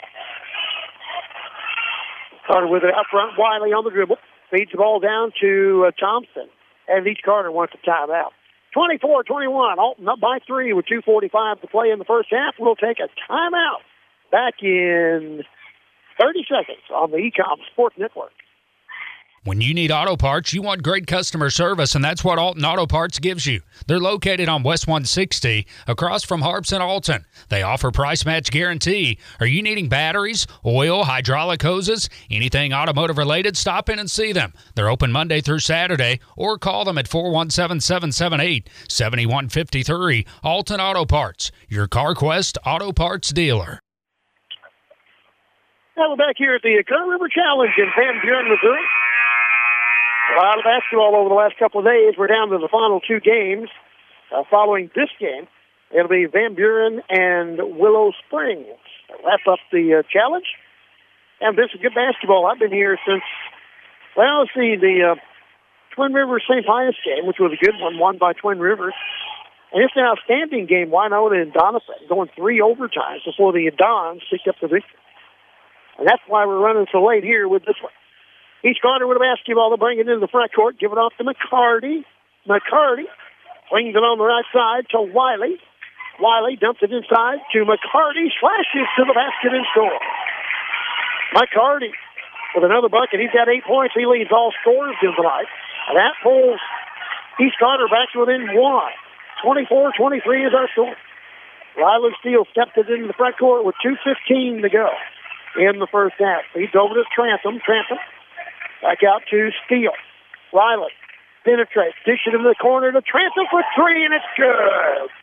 [SPEAKER 1] Carter with it out front. Wiley on the dribble. Feeds the ball down to uh, Thompson. And East Carter wants a timeout. twenty-four twenty-one. Alton up by three with two forty-five to play in the first half. We'll take a timeout back in thirty seconds on the E-Com Sports Network.
[SPEAKER 4] When you need auto parts, you want great customer service, and that's what Alton Auto Parts gives you. They're located on West one sixty, across from Harps and Alton. They offer price match guarantee. Are you needing batteries, oil, hydraulic hoses, anything automotive related? Stop in and see them. They're open Monday through Saturday, or call them at four one seven, seven seven eight, seven one five three. Alton Auto Parts, your CarQuest Auto Parts dealer.
[SPEAKER 1] Now we're back here at the Current River Challenge in Van Buren, Missouri. A lot of basketball over the last couple of days. We're down to the final two games. Uh, following this game, it'll be Van Buren and Willow Springs. Wrap up the uh, challenge. And this is good basketball. I've been here since, well, let's see, the uh, Twin Rivers Saint Pius game, which was a good one, won by Twin Rivers. And it's an outstanding game, Winona and Doniphan, going three overtimes before the Dons picked up the victory. And that's why we're running so late here with this one. East Carter with a basketball. They'll bring it into the front court. Give it off to McCarty. McCarty swings it on the right side to Wiley. Wiley dumps it inside to McCarty. Slashes to the basket and scores. McCarty with another bucket. He's got eight points. He leads all scorers in the night. And that pulls East Carter back to within one. twenty-four twenty-three is our score. Rylan Steele stepped it into the front court with two fifteen to go in the first half. Feeds over to Trantham. Trantham back out to Steele. Riley penetrates. Dish it in the corner to Trantham for three, and it's good.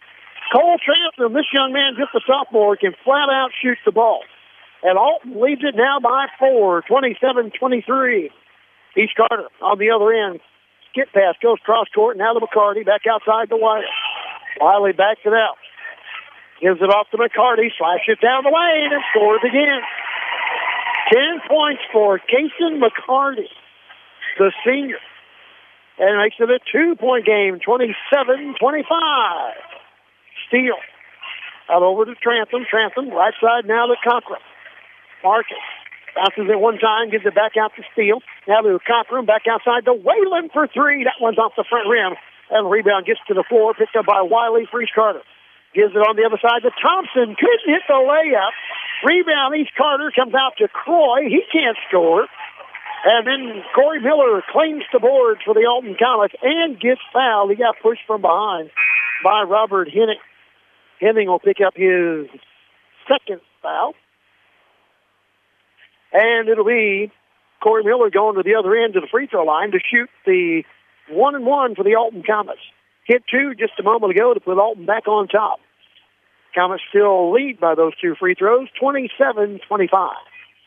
[SPEAKER 1] Cole Trantham, this young man, just a sophomore, can flat out shoot the ball. And Alton leads it now by four, twenty-seven twenty-three. East Carter on the other end. Skip pass goes cross court, now to McCarty, back outside the Wiley. Wiley backs it out. Gives it off to McCarty, slashes down the lane, and scores again. Ten points for Kason McCarty, the senior. And makes it a two-point game, twenty-seven twenty-five. Steele out over to Trantham. Trantham, right side now to Cochran. Marcus bounces it one time, gives it back out to Steele. Now to Cochran, back outside to Whalen for three. That one's off the front rim. And the rebound gets to the floor, picked up by Wiley for East Carter. Gives it on the other side to Thompson. Couldn't hit the layup. Rebound, East Carter comes out to Croy. He can't score. And then Corey Miller claims the boards for the Alton Comets and gets fouled. He got pushed from behind by Robert Henning. Henning will pick up his second foul. And it'll be Corey Miller going to the other end of the free throw line to shoot the one and one for the Alton Comets. Hit two just a moment ago to put Alton back on top. Comets still lead by those two free throws, twenty-seven twenty-five.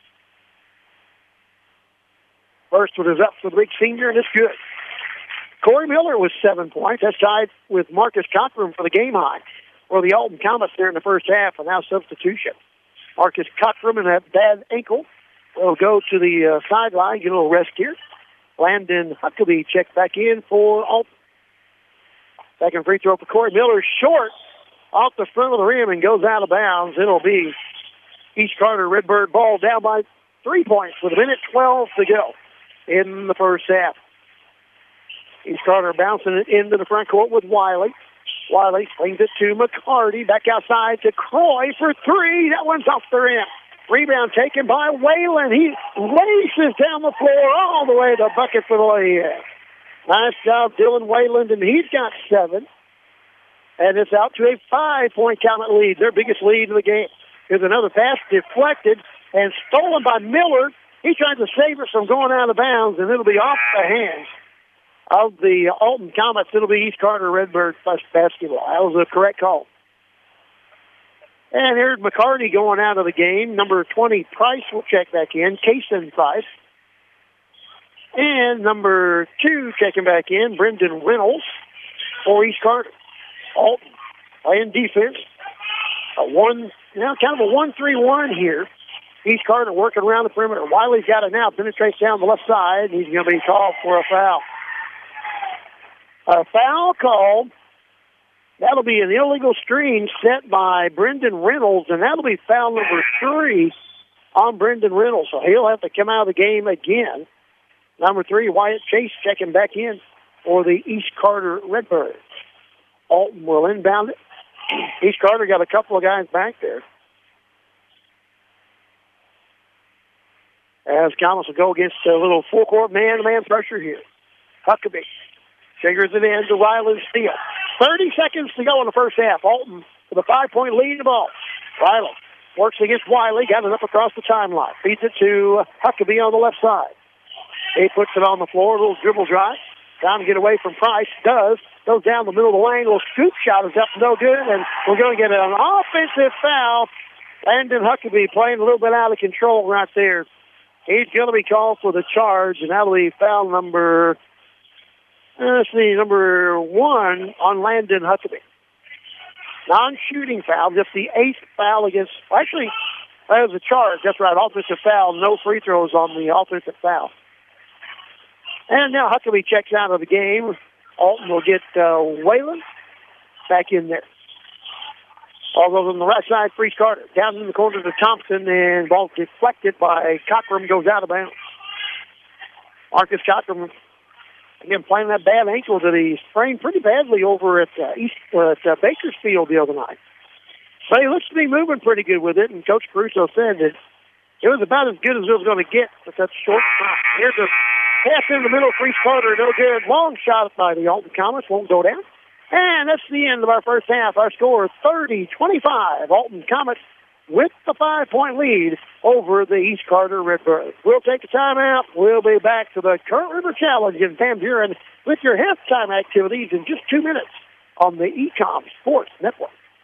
[SPEAKER 1] First one is up for the big senior, and it's good. Corey Miller with seven points. That's tied with Marcus Cochran for the game high. For the Alton Comets there in the first half, and now substitution. Marcus Cochran and that bad ankle will go to the uh, sideline, get a little rest here. Landon Huckabee checked back in for Alton. Second free throw for Corey Miller, short off the front of the rim and goes out of bounds. It'll be East Carter Redbird ball down by three points with a minute twelve to go in the first half. East Carter bouncing it into the front court with Wiley. Wiley swings it to McCarty, back outside to Croy for three. That one's off the rim. Rebound taken by Whalen. He races down the floor all the way to the bucket for the lay-in. Nice job, Dylan Whalen, and he's got seven. And it's out to a five-point Comet lead, their biggest lead of the game. Here's another pass deflected and stolen by Miller. He tried to save it from going out of bounds, and it'll be off the hands of the Alton Comets. It'll be East Carter Redbird basketball. That was a correct call. And here's McCarty going out of the game. Number twenty, Price, will check back in. Kason Price. And number two checking back in, Brendan Reynolds for East Carter. Alton playing defense. A one, you know, kind of a one three one here. East Carter working around the perimeter. Wiley's got it now. Penetrates down the left side. He's going to be called for a foul. A foul called. That'll be an illegal screen set by Brendan Reynolds, and that'll be foul number three on Brendan Reynolds. So he'll have to come out of the game again. Number three, Wyatt Chase checking back in for the East Carter Redbirds. Alton will inbound it. East Carter got a couple of guys back there. As Comets will go against a little full-court man-to-man pressure here. Huckabee figures it in to Riley Steele. thirty seconds to go in the first half. Alton with a five-point lead in the ball. Riley works against Wiley, got it up across the timeline. Feeds it to Huckabee on the left side. He puts it on the floor, a little dribble drive. Trying to get away from Price. Does. Goes down the middle of the lane. A little scoop shot is up, no good. And we're going to get an offensive foul. Landon Huckabee playing a little bit out of control right there. He's going to be called for the charge, and that'll be foul number, uh, let's see, number one on Landon Huckabee. Non-shooting foul, just the eighth foul against, actually, that was a charge. That's right, offensive foul. No free throws on the offensive foul. And now Huckabee checks out of the game. Alton will get uh, Whalen back in there. All goes on the right side for East Carter. Down in the corner to Thompson, and ball deflected by Cochran, goes out of bounds. Marcus Cochran, again, playing that bad ankle that he sprained pretty badly over at uh, East uh, at uh, Bakersfield the other night. But he looks to be moving pretty good with it, and Coach Caruso said that it was about as good as it was going to get with that short shot. Here's a pass in the middle for East Carter, no good. Long shot by the Alton Comets, won't go down. And that's the end of our first half. Our score, thirty twenty-five. Alton Comets with the five-point lead over the East Carter Redbirds. We'll take a timeout. We'll be back to the Current River Challenge in Van Buren with your halftime activities in just two minutes on the E-Com Sports Network.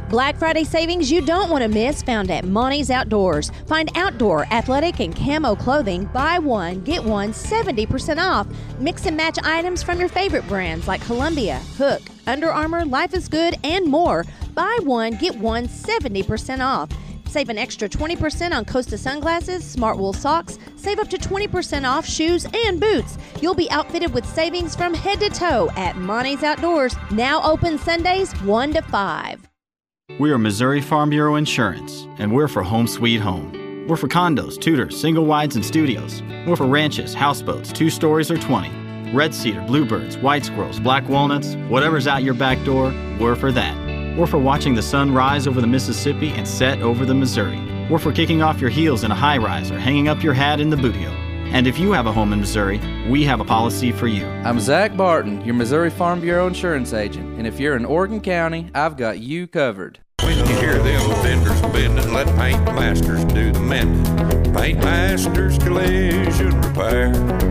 [SPEAKER 6] Black Friday savings you don't want to miss found at Monty's Outdoors. Find outdoor, athletic, and camo clothing. Buy one, get one seventy percent off. Mix and match items from your favorite brands like Columbia, Hook, Under Armour, Life is Good, and more. Buy one, get one seventy percent off. Save an extra twenty percent on Costa sunglasses, Smart Wool socks. Save up to twenty percent off shoes and boots. You'll be outfitted with savings from head to toe at Monty's Outdoors. Now open Sundays one to five.
[SPEAKER 7] We are Missouri Farm Bureau Insurance, and we're for home sweet home. We're for condos, tutors, single wides, and studios. We're for ranches, houseboats, two stories or twenty. Red cedar, bluebirds, white squirrels, black walnuts, whatever's out your back door, we're for that. We're for watching the sun rise over the Mississippi and set over the Missouri. We're for kicking off your heels in a high-rise or hanging up your hat in the bootio. And if you have a home in Missouri, we have a policy for you.
[SPEAKER 8] I'm Zach Barton, your Missouri Farm Bureau insurance agent, and if you're in Oregon County, I've got you covered.
[SPEAKER 9] When you hear them vendors bending, let Paint Masters do the mending. Paint Masters Collision Repair.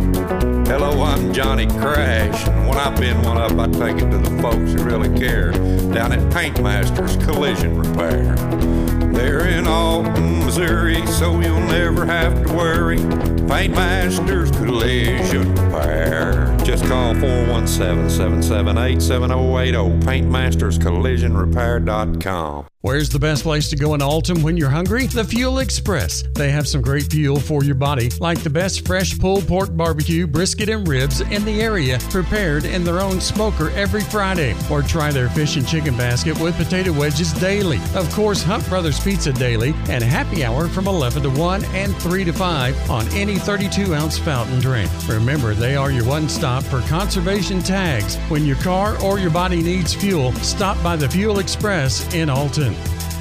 [SPEAKER 9] Hello, I'm Johnny Crash, and when I've been one up, I take it to the folks who really care. Down at Paint Masters Collision Repair. They're in Alton, Missouri, so you'll never have to worry. Paint Masters Collision Repair. Just call four one seven, seven seven eight, seven zero eight zero. paint masters collision repair dot com.
[SPEAKER 10] Where's the best place to go in Alton when you're hungry? The Fuel Express. They have some great fuel for your body, like the best fresh pulled pork barbecue, brisket, and ribs in the area, prepared in their own smoker every Friday. Or try their fish and chicken basket with potato wedges daily. Of course, Hunt Brothers Pizza daily, and happy hour from eleven to one and three to five on any thirty-two ounce fountain drink. Remember, they are your one-stop for conservation tags. When your car or your body needs fuel, stop by the Fuel Express in Alton.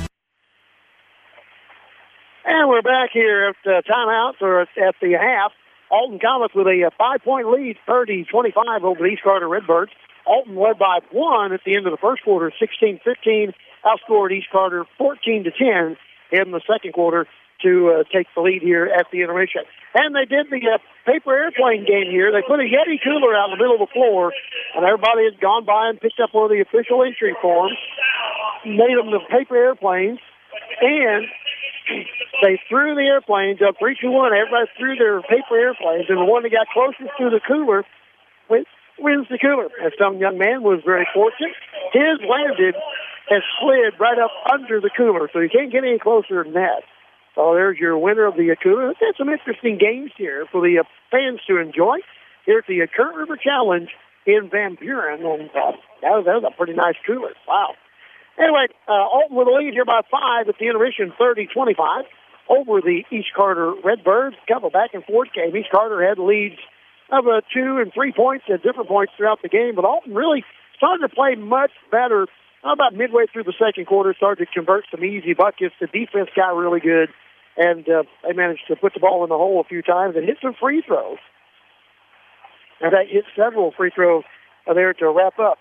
[SPEAKER 1] And we're back here at uh, timeout, or at, at the half. Alton Comets with a uh, five-point lead, thirty twenty-five over the East Carter Redbirds. Alton led by one at the end of the first quarter, sixteen fifteen, outscored East Carter fourteen to ten in the second quarter to uh, take the lead here at the intermission. And they did the uh, paper airplane game here. They put a Yeti cooler out in the middle of the floor, and everybody had gone by and picked up one of the official entry forms, made them the paper airplanes, and they threw the airplanes up three two one. Everybody threw their paper airplanes, and the one that got closest to the cooler went, wins the cooler. And some young man was very fortunate. His landed and slid right up under the cooler, so you can't get any closer than that. So there's your winner of the cooler. Let's have some interesting games here for the uh, fans to enjoy here at the uh, Current River Challenge in Van Buren. And uh, that, was, that was a pretty nice cooler. Wow. Anyway, uh, Alton with a lead here by five at the intermission, thirty twenty-five over the East Carter Redbirds. A couple back and forth game. East Carter had leads of uh, two and three points at different points throughout the game, but Alton really started to play much better. About midway through the second quarter, started to convert some easy buckets. The defense got really good, and uh, they managed to put the ball in the hole a few times and hit some free throws. And they hit several free throws uh, there to wrap up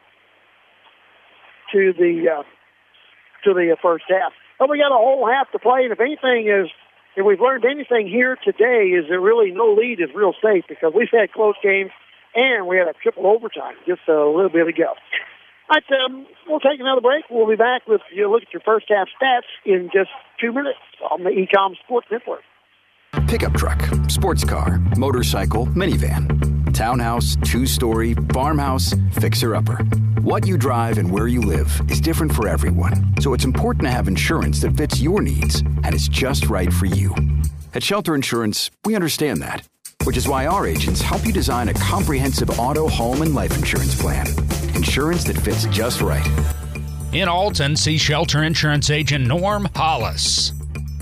[SPEAKER 1] to the uh, to the first half. But we got a whole half to play, and if anything is, if we've learned anything here today, is that really no lead is real safe, because we've had close games and we had a triple overtime just a little bit ago. All right, um, we'll take another break. We'll be back with you. Look at your first half stats in just two minutes on the Ecom Sports Network.
[SPEAKER 11] Pickup truck, sports car, motorcycle, minivan, townhouse, two-story, farmhouse, fixer-upper. What you drive and where you live is different for everyone, so it's important to have insurance that fits your needs and is just right for you. At Shelter Insurance, we understand that, which is why our agents help you design a comprehensive auto, home, and life insurance plan. Insurance that fits just right.
[SPEAKER 4] In Alton, see Shelter Insurance agent Norm Hollis.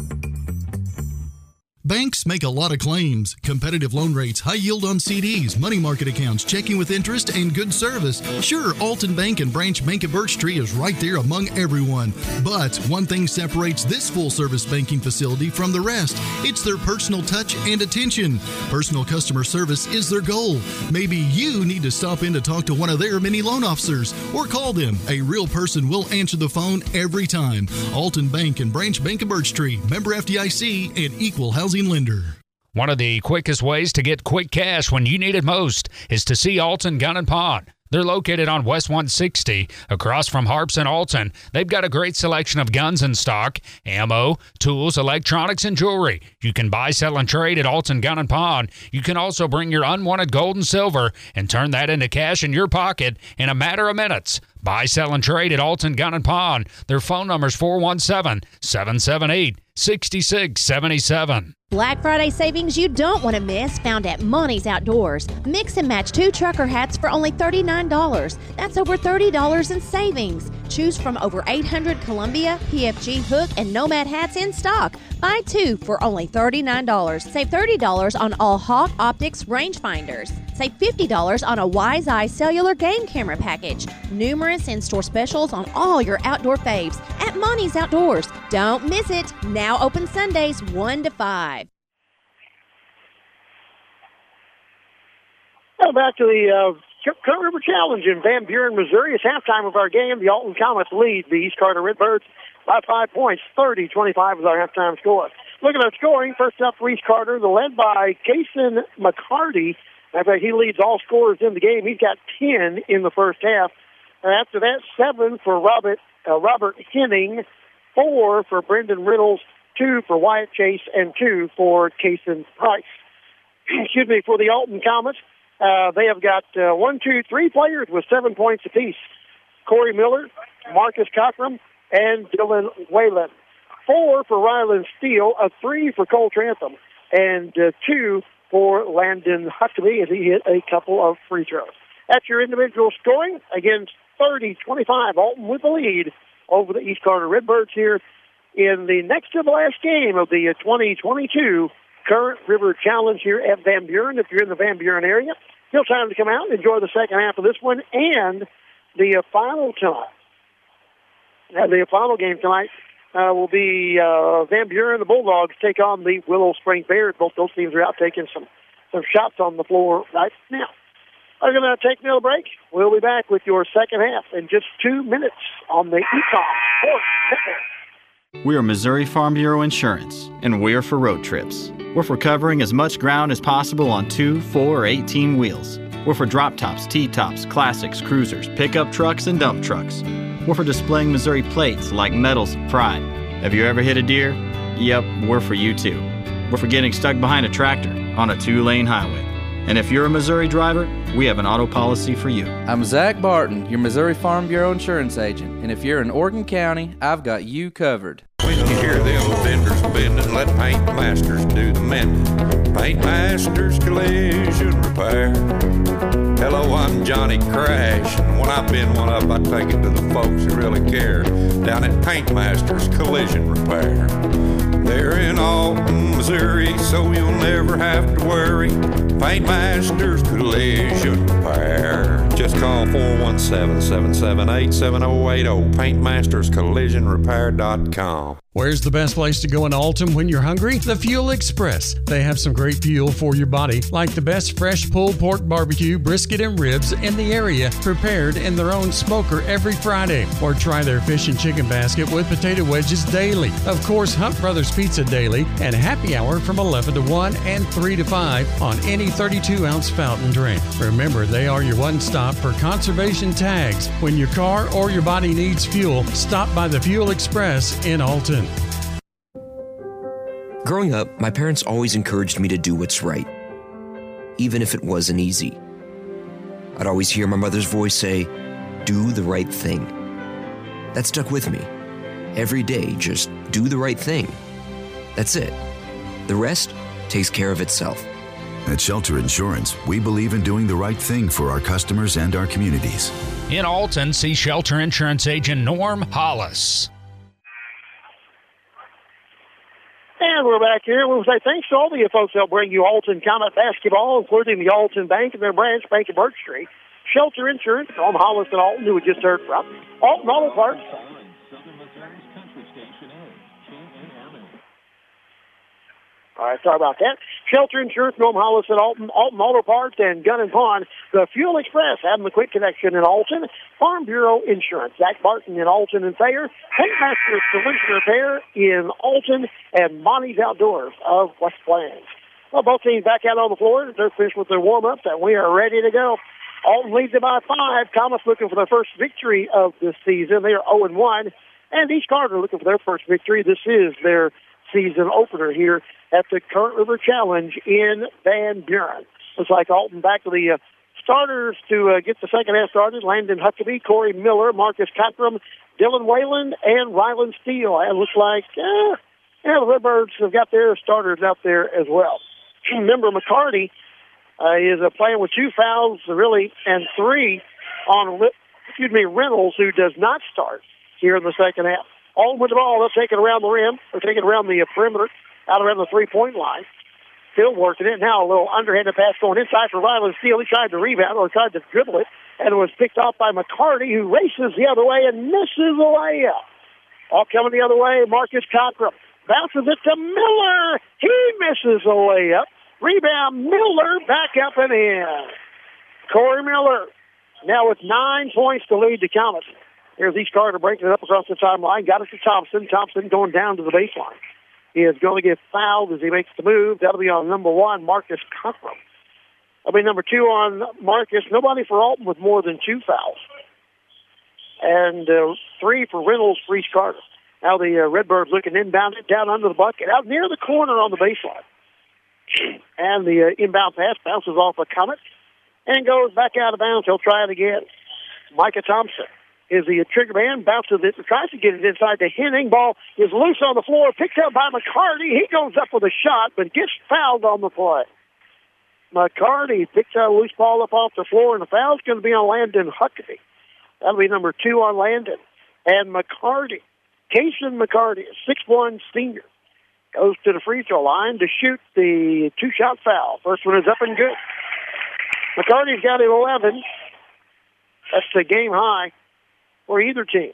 [SPEAKER 5] Banks make a lot of claims. Competitive loan rates, high yield on C Ds, money market accounts, checking with interest, and good service. Sure, Alton Bank and Branch Bank at Birch Tree is right there among everyone. But one thing separates this full-service banking facility from the rest. It's their personal touch and attention. Personal customer service is their goal. Maybe you need to stop in to talk to one of their many loan officers, or call them. A real person will answer the phone every time. Alton Bank and Branch Bank of Birch Tree, member F D I C and equal housing lender.
[SPEAKER 4] One of the quickest ways to get quick cash when you need it most is to see Alton Gun and Pawn. They're located on West one sixty, across from Harps and Alton. They've got a great selection of guns in stock, ammo, tools, electronics, and jewelry. You can buy, sell, and trade at Alton Gun and Pawn. You can also bring your unwanted gold and silver and turn that into cash in your pocket in a matter of minutes. Buy, sell, and trade at Alton Gun and Pawn. Their phone number is four one seven, seven seven eight, six six seven seven.
[SPEAKER 6] Black Friday savings you don't want to miss found at Monty's Outdoors. Mix and match two trucker hats for only thirty-nine dollars. That's over thirty dollars in savings. Choose from over eight hundred Columbia, P F G, Hook, and Nomad hats in stock. Buy two for only thirty-nine dollars. Save thirty dollars on all Hawk Optics rangefinders. Save fifty dollars on a Wise Eye cellular game camera package. Numerous in-store specials on all your outdoor faves at Monty's Outdoors. Don't miss it. Now open Sundays one to five.
[SPEAKER 1] Now back to the uh, Current River Challenge in Van Buren, Missouri. It's halftime of our game. The Alton Comets lead the East Carter Redbirds by five points. thirty twenty-five is our halftime score. Look at our scoring. First up for East Carter, they're led by Kason McCarty. In fact, he leads all scorers in the game. He's got ten in the first half. And after that, seven for Robert uh, Robert Henning, four for Brendan Riddles, two for Wyatt Chase, and two for Kason Price. Excuse me, for the Alton Comets. Uh, they have got uh, one, two, three players with seven points apiece. Corey Miller, Marcus Cockram, and Dylan Whalen. Four for Rylan Steele, a three for Cole Trantham, and uh, two for Landon Huckabee as he hit a couple of free throws. That's your individual scoring. Again, thirty twenty-five, Alton with the lead over the East Carter Redbirds here in the next to the last game of the twenty twenty-two Current River Challenge here at Van Buren. If you're in the Van Buren area, still time to come out and enjoy the second half of this one and the uh, final tonight. Uh, the final game tonight uh, will be uh, Van Buren. The Bulldogs take on the Willow Spring Bears. Both those teams are out taking some, some shots on the floor right now. I'm going to take another break. We'll be back with your second half in just two minutes on the Econ Sports Network.
[SPEAKER 7] We are Missouri Farm Bureau Insurance, and we're for road trips. We're for covering as much ground as possible on two, four, or eighteen wheels. We're for drop tops, T-tops, classics, cruisers, pickup trucks, and dump trucks. We're for displaying Missouri plates like Medals of Pride. Have you ever hit a deer? Yep, we're for you too. We're for getting stuck behind a tractor on a two-lane highway. And if you're a Missouri driver, we have an auto policy for you.
[SPEAKER 8] I'm Zach Barton, your Missouri Farm Bureau insurance agent. And if you're in Oregon County, I've got you covered.
[SPEAKER 9] When you hear them vendors bending, let Paint Masters do the mending. Paint Masters Collision Repair. Hello, I'm Johnny Crash, and when I've been one up, I take it to the folks who really care. Down at Paint Masters Collision Repair. They're in Alton, Missouri, so you'll never have to worry. Paint Masters Collision Repair. Just call four one seven, seven seven eight, seven zero eight zero. paint masters collision repair dot com.
[SPEAKER 10] Where's the best place to go in Alton when you're hungry? The Fuel Express. They have some great fuel for your body, like the best fresh pulled pork barbecue, brisket, and ribs in the area, prepared in their own smoker every Friday. Or try their fish and chicken basket with potato wedges daily. Of course, Hunt Brothers Pizza daily, and happy hour from eleven to one and three to five on any thirty-two ounce fountain drink. Remember, they are your one-stop for conservation tags. When your car or your body needs fuel, stop by the Fuel Express in Alton.
[SPEAKER 2] Growing up, my parents always encouraged me to do what's right, even if it wasn't easy. I'd always hear my mother's voice say, "Do the right thing." That stuck with me. Every day, just do the right thing. That's it. The rest takes care of itself.
[SPEAKER 3] At Shelter Insurance, we believe in doing the right thing for our customers and our communities.
[SPEAKER 4] In Alton, see Shelter Insurance agent Norm Hollis.
[SPEAKER 1] And we're back here. We'll say thanks to all the folks that bring you Alton Comet basketball, including the Alton Bank and their branch, Bank of Birch Street. Shelter Insurance, Norm Hollis and Alton, who we just heard from. Alton Auto Parts. All right, sorry about that. Shelter Insurance, Norm Hollis at Alton, Alton Auto Parts, and Gun and Pawn. The Fuel Express, having the quick connection in Alton. Farm Bureau Insurance, Zach Barton in Alton and Thayer. Paint Masters Collision Repair in Alton, and Monty's Outdoors of West Plains. Well, both teams back out on the floor. They're finished with their warm-ups, and we are ready to go. Alton leads it by five. Comets looking for their first victory of this season. They are oh and one. And East Carter looking for their first victory. This is their season opener here at the Current River Challenge in Van Buren. Looks like Alton back to the uh, starters to uh, get the second half started. Landon Huckabee, Corey Miller, Marcus Cockrum, Dylan Whalen, and Ryland Steele. And it looks like uh, yeah, the Redbirds have got their starters out there as well. Remember, McCarty uh, is uh, playing with two fouls, really, and three on, excuse me, Reynolds, who does not start here in the second half. All with the ball, they'll take it around the rim, or take it around the uh, perimeter, out around the three-point line. Still working it. Now a little underhanded pass going inside for Ryland Steele. He tried to rebound, or tried to dribble it, and it was picked off by McCarty, who races the other way and misses the layup. All coming the other way, Marcus Cockrum bounces it to Miller. He misses the layup. Rebound, Miller back up and in. Corey Miller now with nine points to lead the Comets. Here's East Carter breaking it up across the timeline. Got it to Thompson. Thompson going down to the baseline. He is going to get fouled as he makes the move. That'll be on number one, Marcus Cockrum. That'll be number two on Marcus. Nobody for Alton with more than two fouls. And uh, three for Reynolds for East Carter. Now the uh, Redbirds looking inbound it down under the bucket, out near the corner on the baseline. And the uh, inbound pass bounces off a Comet and goes back out of bounds. He'll try it again. Micah Thompson is the trigger man, bounces it, tries to get it inside to Henning. Ball is loose on the floor, picked up by McCarty. He goes up with a shot, but gets fouled on the play. McCarty picks that loose ball up off the floor, and the foul's going to be on Landon Huckabee. That'll be number two on Landon. And McCarty, Kason McCarty, a six one senior, goes to the free throw line to shoot the two-shot foul. First one is up and good. McCarty's got eleven. That's the game high for either team.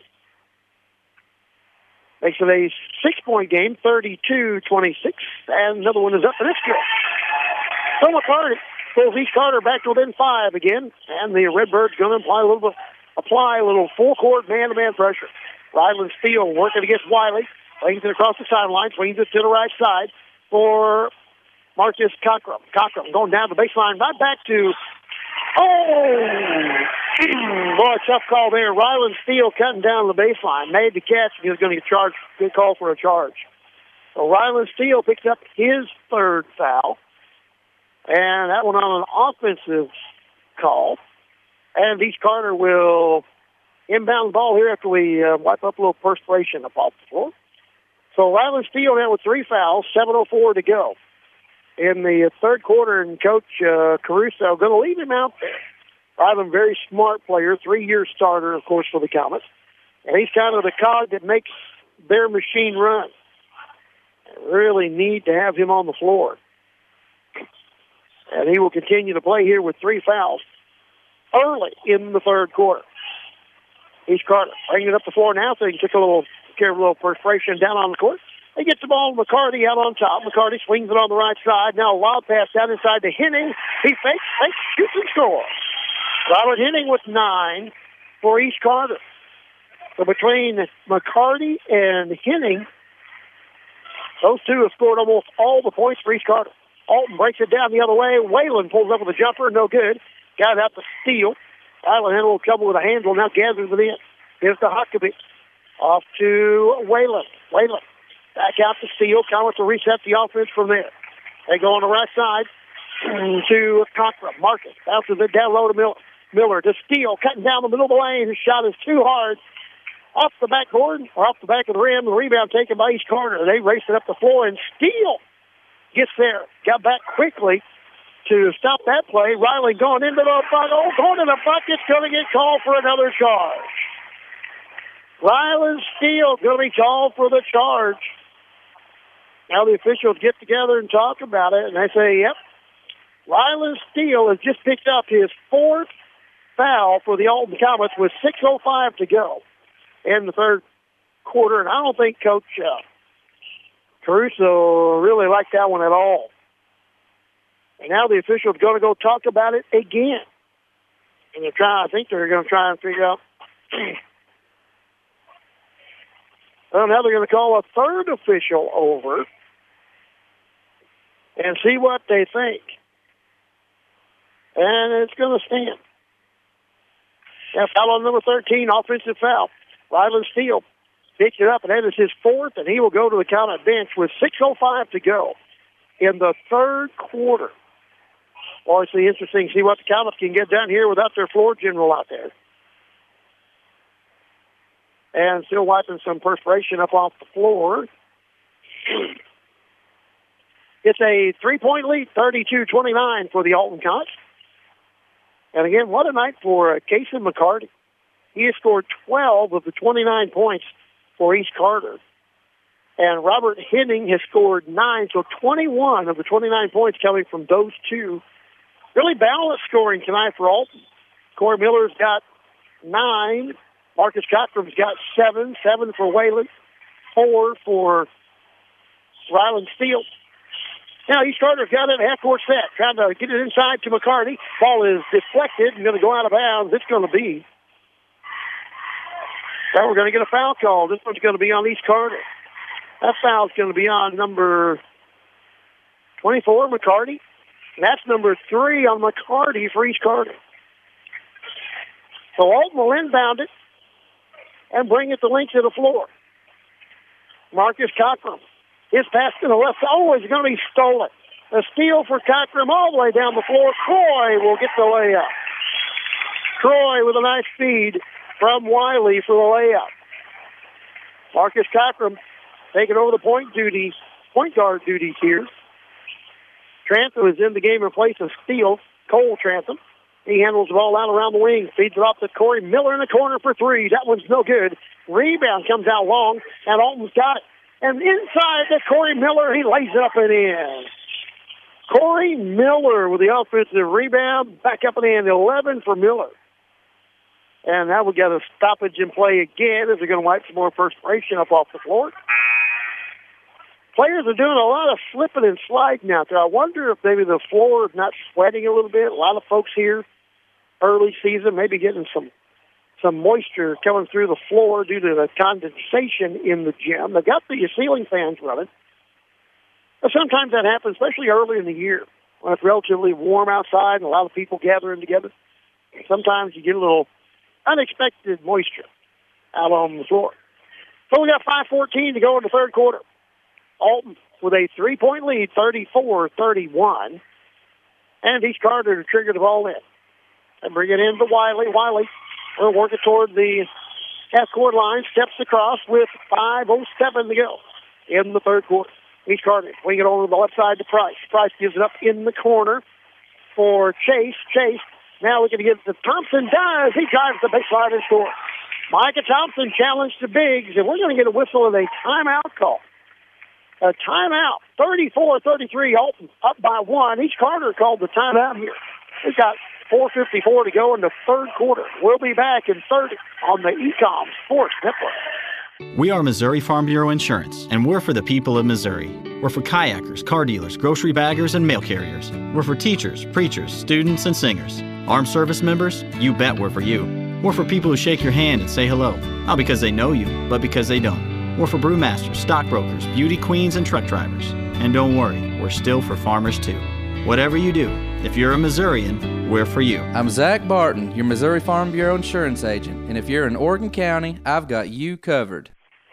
[SPEAKER 1] Makes it a six-point game, thirty-two twenty-six. And another one is up, and it's good. So McCarty pulls East Carter back to within five again, and the Redbirds going to apply a little bit, apply a little full-court man-to-man pressure. Ryland Steele working against Wiley, swings it across the sideline, swings it to the right side for Marcus Cockrum. Cockrum going down the baseline, right back to, oh, boy, tough call there. Ryland Steele cutting down the baseline, made the catch, and he was going to get charged. Good call for a charge. So Ryland Steele picks up his third foul, and that one on an offensive call. And East Carter will inbound the ball here after we uh, wipe up a little perspiration up off the floor. So Ryland Steele now with three fouls, seven oh four to go in the third quarter, and Coach uh, Caruso going to leave him out there. Ryland, very smart player, three-year starter, of course, for the Comets. And he's kind of the cog that makes their machine run. They really need to have him on the floor. And he will continue to play here with three fouls early in the third quarter. East Carter bringing it up the floor now, so he can take a little care of a little perspiration down on the court. They get the ball to McCarty out on top. McCarty swings it on the right side. Now a wild pass down inside to Henning. He fakes, fakes, shoots, and scores. Robert Henning with nine for East Carter. So between McCarty and Henning, those two have scored almost all the points for East Carter. Alton breaks it down the other way. Whalen pulls up with a jumper, no good. Got it out to Steele. Island had a little trouble with a handle, now gathers it in. Here's to Huckabee. Off to Whalen. Whalen back out to Steele. Comets will reset the offense from there. They go on the right side to Cockrum. Marcus bounces it down low to Miller. Miller to Steele, cutting down the middle of the lane. His shot is too hard. Off the backboard, or off the back of the rim. The rebound taken by East Carter. They race it up the floor, and Steele gets there. Got back quickly to stop that play. Riley going into the bucket. Oh, going to the bucket's going to get called for another charge. Ryland Steele going to be called for the charge. Now the officials get together and talk about it, and they say, yep, Ryland Steele has just picked up his fourth foul for the Alton Comets with six oh five to go in the third quarter, and I don't think Coach uh, Caruso really liked that one at all. And now the officials going to go talk about it again. And they're trying, I think they're going to try and figure out. Well, now they're going to call a third official over and see what they think. And it's going to stand. Yeah, foul on number thirteen, offensive foul. Ryland Steele picks it up, and that is his fourth, and he will go to the count at bench with six oh five to go in the third quarter. Well, it's interesting to see what the Cowboys can get done here without their floor general out there. And still wiping some perspiration up off the floor. It's a three-point lead, thirty-two twenty-nine for the Alton Connets. And again, what a night for uh, Casey McCarty. He has scored twelve of the twenty-nine points for East Carter. And Robert Henning has scored nine, so twenty-one of the twenty-nine points coming from those two. Really balanced scoring tonight for Alton. Corey Miller's got nine. Marcus Cockram's got seven. Seven for Whalen. Four for Ryland Steele. Now, East Carter's got it at half-court set, trying to get it inside to McCarty. Ball is deflected and going to go out of bounds. It's going to be. Now we're going to get a foul call. This one's going to be on East Carter. That foul's going to be on number twenty-four, McCarty. And that's number three on McCarty for East Carter. So Alton will inbound it and bring it the length of the floor. Marcus Cockram. His pass to the left. Oh, it's going to be stolen. A steal for Cockram all the way down the floor. Croy will get the layup. Croy with a nice feed from Wiley for the layup. Marcus Cockram taking over the point duties, point guard duties here. Trantham is in the game in place of Steele. Cole Trantham. He handles the ball out around the wing. Feeds it off to Corey Miller in the corner for three. That one's no good. Rebound comes out long, and Alton's got it. And inside to Corey Miller, he lays it up and in. Corey Miller with the offensive rebound. Back up and in. eleven for Miller. And now we got a stoppage in play again as they're going to wipe some more perspiration up off the floor. Players are doing a lot of slipping and sliding out there. I wonder if maybe the floor is not sweating a little bit. A lot of folks here, early season, maybe getting some some moisture coming through the floor due to the condensation in the gym. They've got the ceiling fans running. But sometimes that happens, especially early in the year when it's relatively warm outside and a lot of people gathering together. Sometimes you get a little unexpected moisture out on the floor. So we got five fourteen to go in the third quarter. Alton with a three-point lead, thirty-four thirty-one. And East Carter to trigger the ball in. And bring it in to Wiley. Wiley will work it toward the half-court line. Steps across with five oh seven to go in the third quarter. East Carter wing it over to the left side to Price. Price gives it up in the corner for Chase. Chase now looking to give it to Thompson. Does. He drives the baseline and scores. Micah Thompson challenged the bigs, and we're going to get a whistle and a timeout call. A timeout. thirty-four thirty-three, Alton up by one. East Carter called the timeout here. We've got four fifty-four to go in the third quarter. We'll be back in thirty on the E C O M Sports Network.
[SPEAKER 7] We are Missouri Farm Bureau Insurance, and we're for the people of Missouri. We're for kayakers, car dealers, grocery baggers, and mail carriers. We're for teachers, preachers, students, and singers. Armed service members? You bet we're for you. We're for people who shake your hand and say hello, not because they know you, but because they don't. We're for brewmasters, stockbrokers, beauty queens, and truck drivers. And don't worry, we're still for farmers too. Whatever you do, if you're a Missourian, we're for you.
[SPEAKER 8] I'm Zach Barton, your Missouri Farm Bureau insurance agent. And if you're in Oregon County, I've got you covered.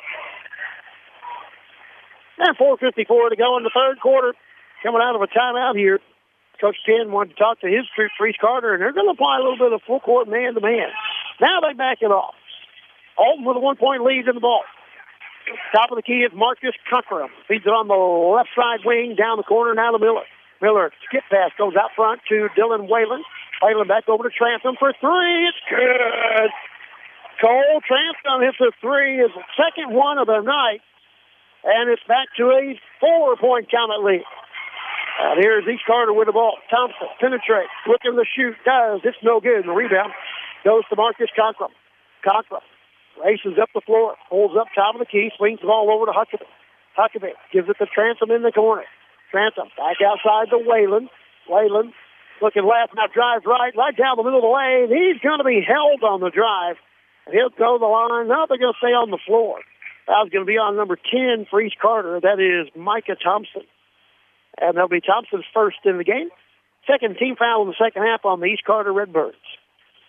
[SPEAKER 1] And four fifty-four to go in the third quarter. Coming out of a timeout here. Coach Penn wanted to talk to his troops, Reese Carter, and they're going to apply a little bit of full court man-to-man. Now they back it off. Alton with a one-point lead in the ball. Top of the key is Marcus Cockram. Feeds it on the left side wing, down the corner, now to Miller. Miller, skip pass, goes out front to Dylan Whalen. Whalen back over to Trantham for three. It's good. Cole Trantham hits a three, his second one of the night. And it's back to a four-point count at lead. And here's East Carter with the ball. Thompson penetrates, looking to shoot, does. It's no good. And the rebound goes to Marcus Cockram. Cockram races up the floor, pulls up top of the key, swings the ball over to Huckabee. Huckabee gives it to Trantham in the corner. Trantham back outside to Whalen. Whalen looking left, now drives right, right down the middle of the lane. He's going to be held on the drive. And he'll go to the line. Now they're going to stay on the floor. Foul's going to be on number ten for East Carter. That is Micah Thompson. And that'll be Thompson's first in the game. Second team foul in the second half on the East Carter Redbirds.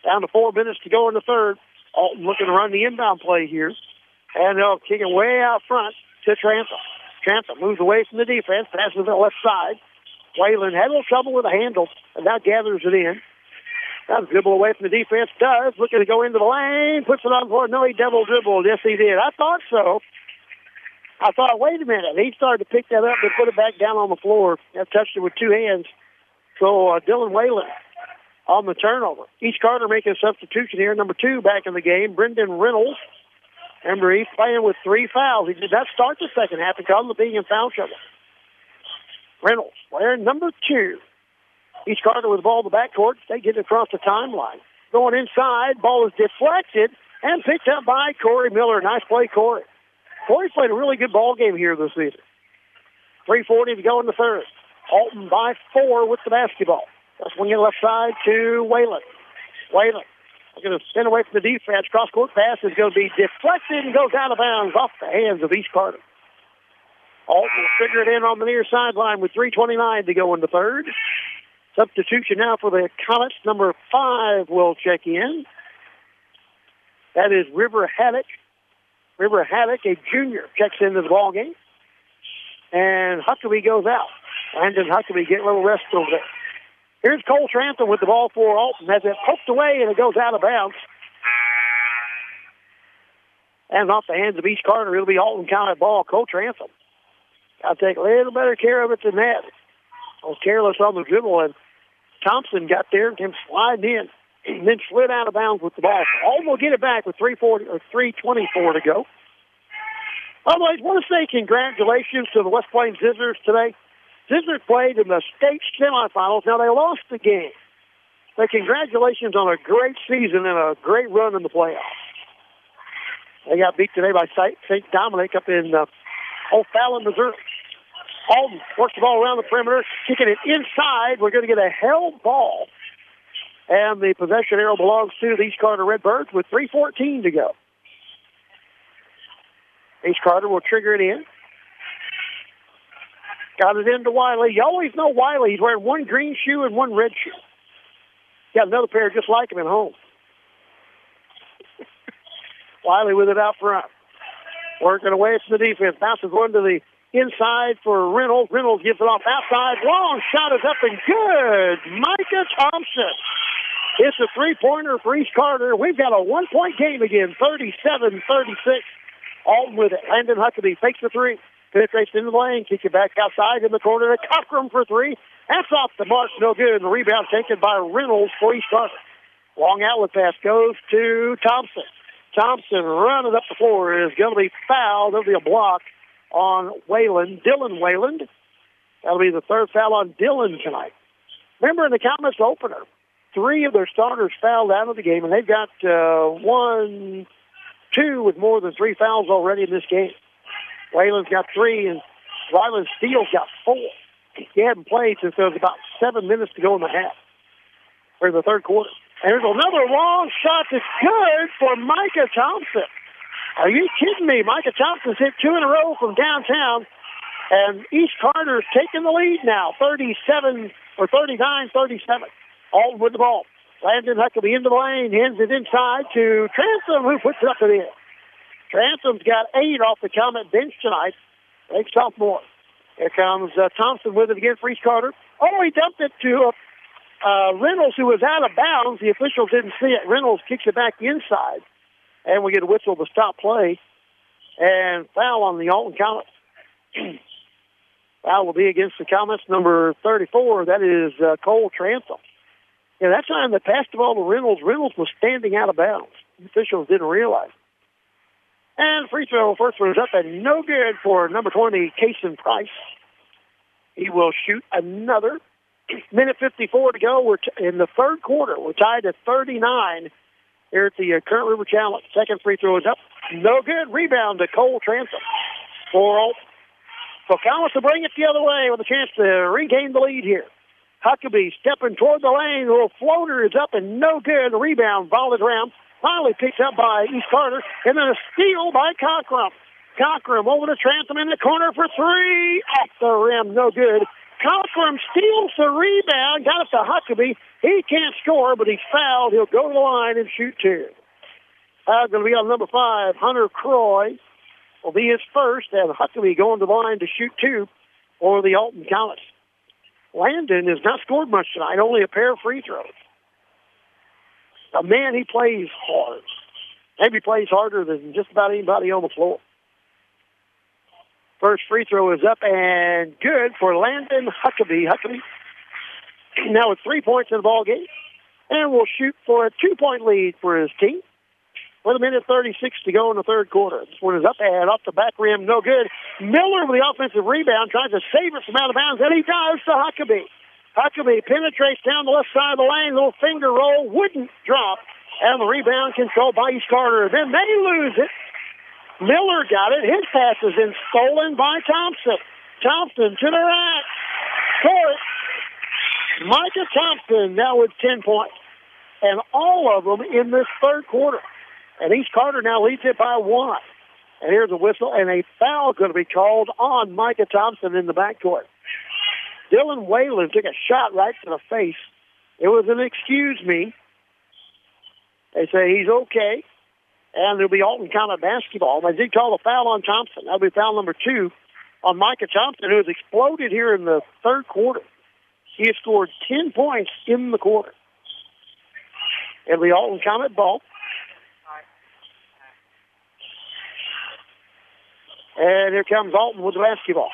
[SPEAKER 1] Down to four minutes to go in the third. Alton looking to run the inbound play here. And they'll kick it way out front to Trantham. Trantham moves away from the defense, passes to the left side. Wayland had a little trouble with the handle, and now gathers it in. Now dribble away from the defense, does. Looking to go into the lane, puts it on the floor. No, he double dribbled. Yes, he did. I thought so. I thought, wait a minute. He started to pick that up and put it back down on the floor. And touched it with two hands. So uh, Dylan Wayland on the turnover. East Carter making a substitution here. Number two back in the game, Brendan Reynolds. Remember, he's playing with three fouls. He did not start the second half because of being in foul trouble. Reynolds, player number two. East Carter with the ball in the backcourt. They get it across the timeline. Going inside, ball is deflected and picked up by Corey Miller. Nice play, Corey. Corey's played a really good ball game here this season. three forty to go in the third. Alton by four with the basketball. That's swinging left side to Wayland. Wayland going to spin away from the defense. Cross-court pass is going to be deflected and goes out of bounds off the hands of East Carter. Alton will figure it in on the near sideline with three twenty-nine to go in the third. Substitution now for the Comets. Number five will check in. That is River Haddock. River Haddock, a junior, checks into the ball game. And Huckabee goes out. Landon Huckabee getting a little rest over there. Here's Cole Trantham with the ball for Alton. Has it poked away and it goes out of bounds. And off the hands of East Carter, it'll be Alton County ball. Cole Trantham. Got to take a little better care of it than that. I was careless on the dribble, and Thompson got there and came sliding in, and then slid out of bounds with the ball. Alton will get it back with three forty or three twenty-four to go. Otherwise, I want to say congratulations to the West Plains Zizzers today. Zizzers played in the state semifinals. Now, they lost the game. But congratulations on a great season and a great run in the playoffs. They got beat today by Saint Dominic up in uh, O'Fallon, Missouri. Alton works the ball around the perimeter, kicking it inside. We're going to get a held ball. And the possession arrow belongs to the East Carter Redbirds with three fourteen to go. East Carter will trigger it in. Got it into Wiley. You always know Wiley. He's wearing one green shoe and one red shoe. Got another pair just like him at home. Wiley with it out front. Working away from the defense. Bounces one to the inside for Reynolds. Reynolds gives it off outside. Long shot is up and good. Micah Thompson. It's a three-pointer for East Carter. We've got a one-point game again, thirty-seven thirty-six. Alton with it. Landon Huckabee fakes the three. Penetrates into the lane. Kicks it back outside in the corner to Cockrum for three. That's off the mark. No good. And the rebound taken by Reynolds for East Carter. Long outlet pass goes to Thompson. Thompson running up the floor is going to be fouled. There'll be a block on Wayland, Dylan Wayland. That'll be the third foul on Dylan tonight. Remember in the Comets opener, three of their starters fouled out of the game, and they've got uh, one, two with more than three fouls already in this game. Wayland's got three, and Ryland Steele's got four. He hadn't played since there was about seven minutes to go in the half, or the third quarter. And there's another long shot that's good for Micah Thompson. Are you kidding me? Micah Thompson's hit two in a row from downtown, and East Carter's taking the lead now, thirty-seven or thirty-nine thirty-seven. Alton with the ball. Landon Huckabee into the lane, hands it inside to Trantham, who puts it up to the end. Trantham's got eight off the Comet bench tonight. Big sophomore. Here comes uh, Thompson with it again for East Carter. Oh, he dumped it to uh, uh, Reynolds, who was out of bounds. The officials didn't see it. Reynolds kicks it back inside. And we get a whistle to stop play. And foul on the Alton Comets. Foul will be against the Comets, number thirty-four. That is uh, Cole Trantham. Yeah, that time they passed the ball to Reynolds. Reynolds was standing out of bounds. The officials didn't realize. And free throw, first one is up and no good for number twenty, Kason Price. He will shoot another. Minute fifty-four to go. We're t- in the third quarter. We're tied at thirty-nine here at the uh, Current River Challenge. Second free throw is up. No good. Rebound to Cole Trantham. For Alton. So Comets to bring it the other way with a chance to regain the lead here. Huckabee stepping toward the lane. The little floater is up and no good. The rebound volleyed around. Finally picked up by East Carter. And then a steal by Cockrum. Cockrum over to Trantham in the corner for three. Off the rim. No good. Cockrum steals the rebound, got it to Huckabee. He can't score, but he's fouled. He'll go to the line and shoot two. Foul going to be on number five, Hunter Croy. Will be his first, and Huckabee going to the line to shoot two for the Alton Comets. Landon has not scored much tonight, only a pair of free throws. A man, he plays hard. Maybe plays harder than just about anybody on the floor. First free throw is up and good for Landon Huckabee. Huckabee now with three points in the ball game, and will shoot for a two-point lead for his team. With a minute thirty-six to go in the third quarter. This one is up and off the back rim, no good. Miller with the offensive rebound, tries to save it from out of bounds, and he does to Huckabee. Huckabee penetrates down the left side of the lane, little finger roll, wouldn't drop, and the rebound controlled by East Carter. Then they lose it. Miller got it. His pass is in stolen by Thompson. Thompson to the rack. Score it. Micah Thompson now with ten points. And all of them in this third quarter. And East Carter now leads it by one. And here's a whistle, and a foul going to be called on Micah Thompson in the backcourt. Dylan Whalen took a shot right to the face. It was an excuse me. They say he's okay. And there'll be Alton Comet basketball. They did call a foul on Thompson. That'll be foul number two on Micah Thompson, who has exploded here in the third quarter. He has scored ten points in the quarter. It'll be Alton Comet ball. And here comes Alton with the basketball.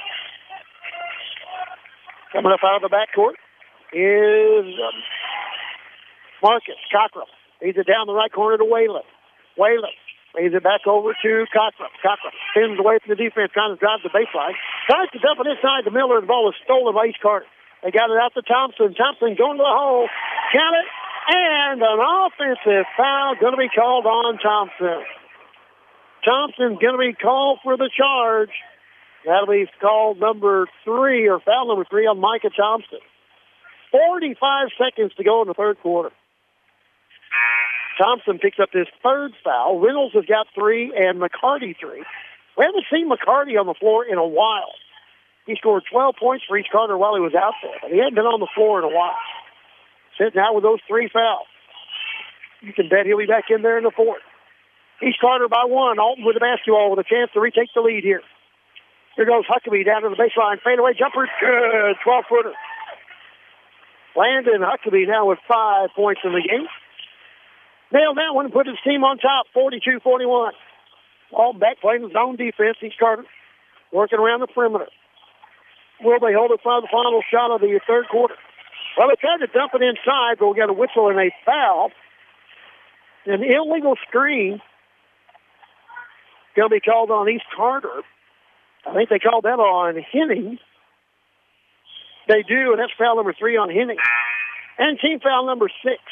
[SPEAKER 1] Coming up out of the backcourt is um, Marcus Cockrum. He's it down the right corner to Whalen. Whalen leads it back over to Cockrum. Cockrum spins away from the defense, trying to drive the baseline. Tries to dump it inside to Miller. The ball is stolen by East Carter. They got it out to Thompson. Thompson going to the hole. Count it. And an offensive foul going to be called on Thompson. Thompson's going to be called for the charge. That'll be called number three, or foul number three on Micah Thompson. forty-five seconds to go in the third quarter. Thompson picks up his third foul. Reynolds has got three, and McCarty three. We haven't seen McCarty on the floor in a while. He scored twelve points for East Carter while he was out there, but he hadn't been on the floor in a while. Sitting out with those three fouls. You can bet he'll be back in there in the fourth. East Carter by one. Alton with the basketball with a chance to retake the lead here. Here goes Huckabee down to the baseline. Fadeaway jumper. Good. twelve-footer. Landon Huckabee now with five points in the game. Nailed that one and put his team on top, forty-two forty-one. All back playing his own defense. East Carter working around the perimeter. Will they hold it for the final shot of the third quarter? Well, they tried to dump it inside, but we got a whistle and a foul. An illegal screen going to be called on East Carter. I think they called that on Henning. They do, and that's foul number three on Henning. And team foul number six.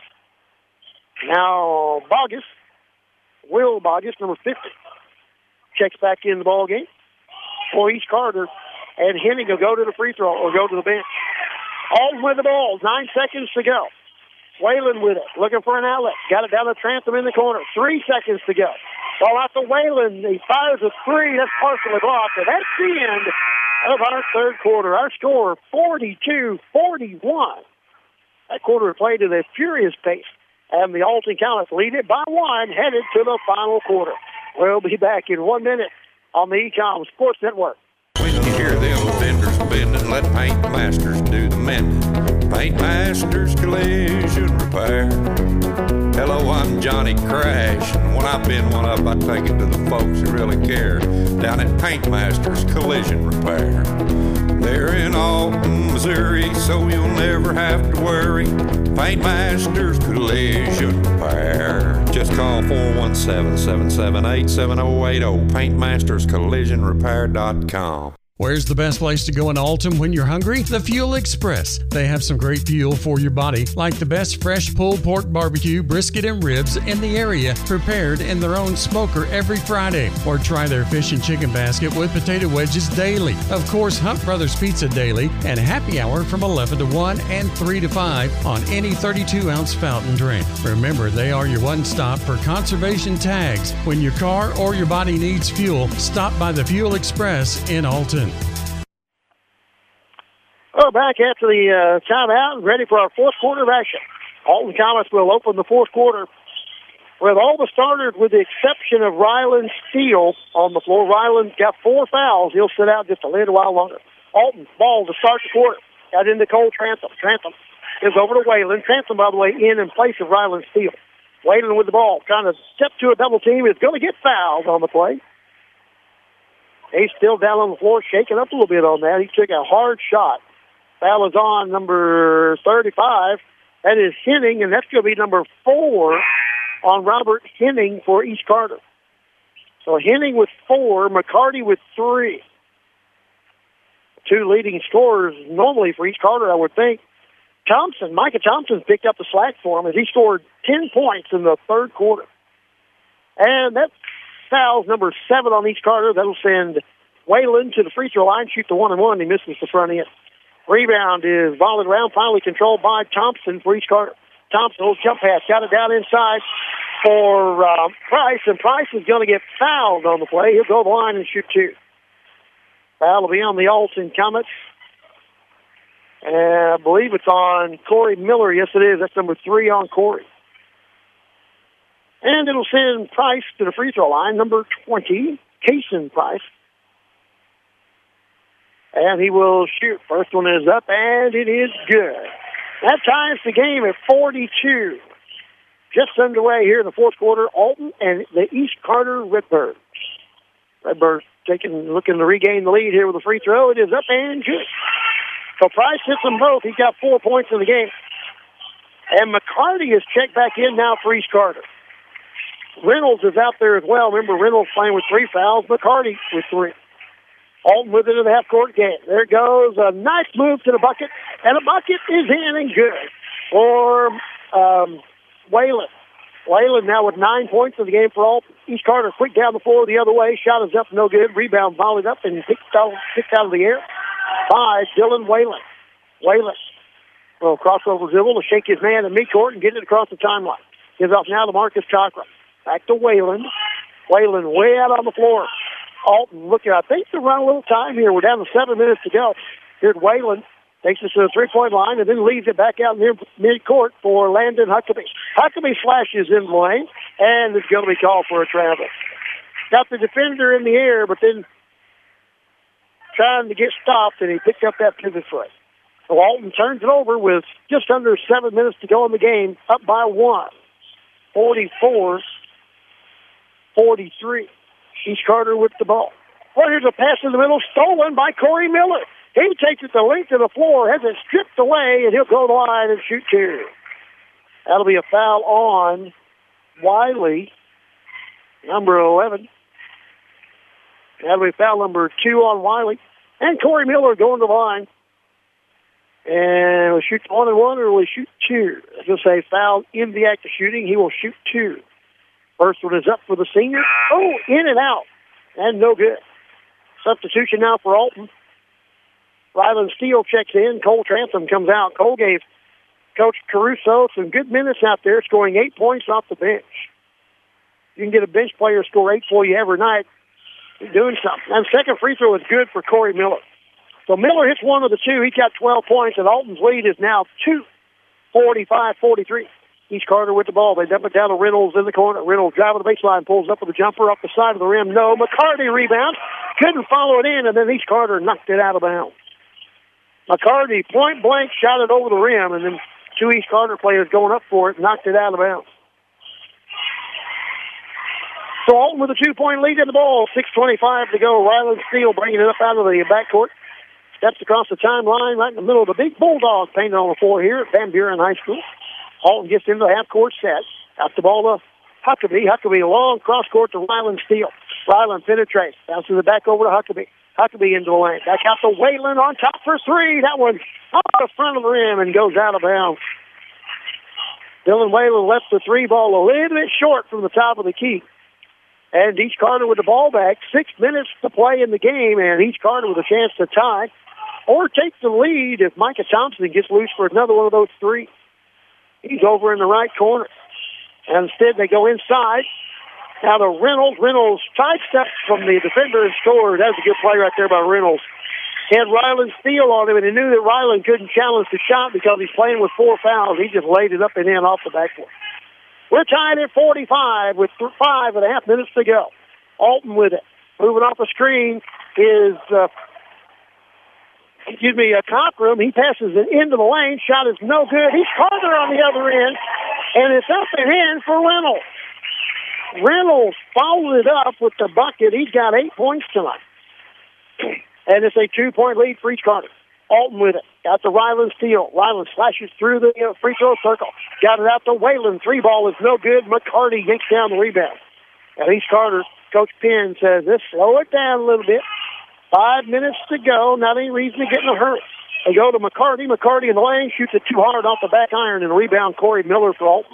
[SPEAKER 1] Now, Bogus, Will Bogus, number fifty, checks back in the ball game for East Carter, and Henning will go to the free throw or go to the bench. Alton with the ball, nine seconds to go. Whalen with it, looking for an outlet. Got it down to Trantham in the corner. Three seconds to go. Ball out to Whalen. He fires a three. That's partially blocked. And that's the end of our third quarter. Our score, forty-two forty-one. That quarter played at a furious pace. And the Alton Comets lead it by one, headed to the final quarter. We'll be back in one minute on the E-Com Sports Network.
[SPEAKER 9] When you hear them vendors bending, let Paint Masters do the mending. Paint Masters Collision Repair. Hello, I'm Johnny Crash, and when I bend one up, I take it to the folks who really care. Down at Paint Masters Collision Repair. They're in Alton, Missouri, so you'll never have to worry. Paint Masters Collision Repair. Just call four one seven, seven seven eight, seven oh eight oh, paint masters collision repair dot com.
[SPEAKER 10] Where's the best place to go in Alton when you're hungry? The Fuel Express. They have some great fuel for your body, like the best fresh pulled pork barbecue, brisket, and ribs in the area, prepared in their own smoker every Friday. Or try their fish and chicken basket with potato wedges daily. Of course, Hunt Brothers Pizza daily, and happy hour from eleven to one and three to five on any thirty-two ounce fountain drink. Remember, they are your one-stop for conservation tags. When your car or your body needs fuel, stop by the Fuel Express in Alton.
[SPEAKER 1] We're back after the uh, timeout and ready for our fourth quarter of action. Alton Comets will open the fourth quarter with all the starters with the exception of Ryland Steele on the floor. Ryland's got four fouls. He'll sit out just a little while longer. Alton, ball to start the quarter. Out into Cole Trantham. Trantham is over to Whalen. Trantham, by the way, in in place of Ryland Steele. Whalen with the ball, trying to step to a double team. Is going to get fouled on the play. He's still down on the floor, shaking up a little bit on that. He took a hard shot. Foul is on number thirty-five. That is Henning, and that's going to be number four on Robert Henning for East Carter. So Henning with four, McCarty with three. Two leading scorers normally for East Carter, I would think. Thompson, Micah Thompson picked up the slack for him as he scored ten points in the third quarter. And that foul's number seven on East Carter. That'll send Whalen to the free throw line, shoot the one and one. He misses the front end. Rebound is volleyed around, finally controlled by Thompson for East Carter. Thompson, little jump pass, got it down inside for uh, Price, and Price is going to get fouled on the play. He'll go to the line and shoot two. Foul will be on the Alton Comets. And I believe it's on Corey Miller. Yes, it is. That's number three on Corey. And it'll send Price to the free throw line, number twenty, Kason Price. And he will shoot. First one is up, and it is good. That ties the game at forty-two. Just underway here in the fourth quarter, Alton and the East Carter Redbirds. Redbirds taking, looking to regain the lead here with a free throw. It is up and good. So Price hits them both. He's got four points in the game. And McCarty is checked back in now for East Carter. Reynolds is out there as well. Remember, Reynolds playing with three fouls. McCarty with three. Alton with it in the half-court game. There goes a nice move to the bucket, and the bucket is in and good for um, Whalen. Whalen now with nine points in the game for Alton. East Carter quick down the floor the other way. Shot is up, no good. Rebound volleyed up and picked out, picked out of the air by Dylan Whalen. Whalen will crossover dribble to shake his man in midcourt and get it across the timeline. Gives off now to Marcus Chakra. Back to Whalen. Whalen way out on the floor. Alton looking, I think, to run a little time here. We're down to seven minutes to go. Here's Whalen. Takes us to the three-point line and then leaves it back out near mid-court for Landon Huckabee. Huckabee flashes in the lane, and it's going to be called for a travel. Got the defender in the air, but then trying to get stopped, and he picked up that pivot foot. So Alton turns it over with just under seven minutes to go in the game, up by one. forty-four forty-three. East Carter with the ball. Well, here's a pass in the middle, stolen by Corey Miller. He takes it the length of the floor, has it stripped away, and he'll go to the line and shoot two. That'll be a foul on Wiley, number eleven. That'll be foul number two on Wiley. And Corey Miller going to the line. And will shoot one and one, or will he shoot two? As I say, foul in the act of shooting. He will shoot two. First one is up for the senior. Oh, in and out. And no good. Substitution now for Alton. Ryland Steele checks in. Cole Trantham comes out. Cole gave Coach Caruso some good minutes out there, scoring eight points off the bench. You can get a bench player to score eight for you every night. You're doing something. And second free throw is good for Corey Miller. So Miller hits one of the two. He's got twelve points, and Alton's lead is now two, forty-five forty-three. East Carter with the ball. They dump it down to Reynolds in the corner. Reynolds driving the baseline, pulls up with a jumper up the side of the rim. No. McCarty rebounds. Couldn't follow it in, and then East Carter knocked it out of bounds. McCarty point blank shot it over the rim, and then two East Carter players going up for it, knocked it out of bounds. So Alton with a two-point lead in the ball. six twenty-five to go. Ryland Steele bringing it up out of the backcourt. Steps across the timeline right in the middle of the big Bulldogs painted on the floor here at Van Buren High School. Alton gets into the half-court set. Out the ball to Huckabee. Huckabee long cross-court to Ryland Steele. Ryland penetrates. Bounces it back over to Huckabee. Huckabee into the lane. Back out to Whalen on top for three. That one off the front of the rim and goes out of bounds. Dylan Whalen left the three ball a little bit short from the top of the key. And East Carter with the ball back. Six minutes to play in the game, and East Carter with a chance to tie or take the lead if Micah Thompson gets loose for another one of those three. He's over in the right corner. And instead, they go inside. Now to Reynolds. Reynolds sidesteps from the defender and scores. That's a good play right there by Reynolds. He had Ryland Steele on him, and he knew that Ryland couldn't challenge the shot because he's playing with four fouls. He just laid it up and in off the backboard. We're tied at forty-five with th- five and a half minutes to go. Alton with it. Moving off the screen is, uh, excuse me, uh, Cockrum. He passes it into the lane. Shot is no good. He's Carter on the other end, and it's up and in for Reynolds. Reynolds followed it up with the bucket. He's got eight points tonight. And it's a two-point lead for each Carter. Alton with it. Got the Ryland Steele. Ryland slashes through the uh, free throw circle. Got it out to Whalen. Three ball is no good. McCarty yanks down the rebound. At East Carter, Coach Penn says, let's slow it down a little bit. Five minutes to go. Not any reason to get in a hurry. They go to McCarty. McCarty in the lane. Shoots it too hard off the back iron. And rebound, Corey Miller for Alton.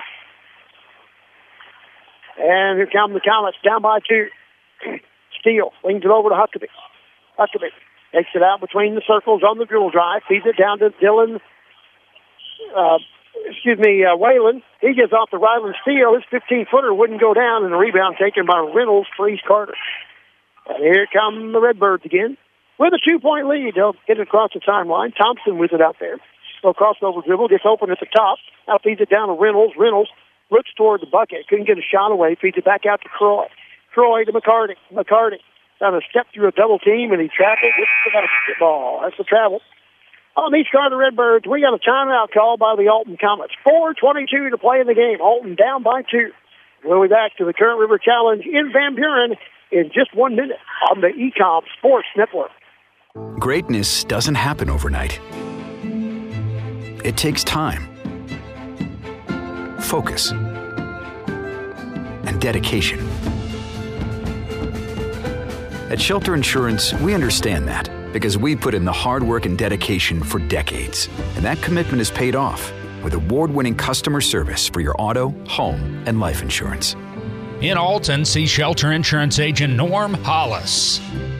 [SPEAKER 1] And here come the Comets. Down by two. Steele wings it over to Huckabee. Huckabee takes it out between the circles on the dribble drive, feeds it down to Dylan, uh, excuse me, uh, Whalen. He gets off the Ryland Steele. His fifteen-footer wouldn't go down, and the rebound taken by Reynolds for East Carter. And here come the Redbirds again with a two-point lead. They'll get it across the timeline. Thompson with it out there. So crossover dribble, gets open at the top. Now feeds it down to Reynolds. Reynolds looks toward the bucket. Couldn't get a shot away. Feeds it back out to Croy. Croy to McCarty. McCarty. Trying to step through a double team, and he traveled with the basketball. That's the travel. On East Carter Redbirds, we got a timeout call by the Alton Comets. four twenty-two to play in the game. Alton down by two. We'll be back to the Current River Challenge in Van Buren in just one minute on the E C O M Sports Network.
[SPEAKER 11] Greatness doesn't happen overnight. It takes time, focus, and dedication. At Shelter Insurance, we understand that because we put in the hard work and dedication for decades. And that commitment is paid off with award-winning customer service for your auto, home, and life insurance.
[SPEAKER 4] In Alton, see Shelter Insurance agent Norm Hollis.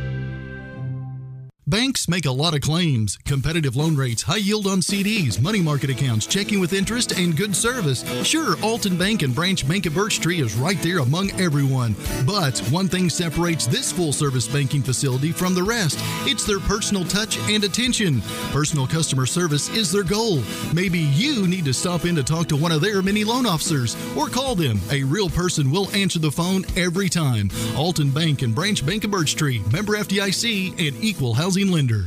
[SPEAKER 5] Banks make a lot of claims. Competitive loan rates, high yield on C Ds, money market accounts, checking with interest, and good service. Sure, Alton Bank and Branch Bank at Birch Tree is right there among everyone. But one thing separates this full-service banking facility from the rest. It's their personal touch and attention. Personal customer service is their goal. Maybe you need to stop in to talk to one of their many loan officers or call them. A real person will answer the phone every time. Alton Bank and Branch Bank of Birch Tree, member F D I C and equal housing lender.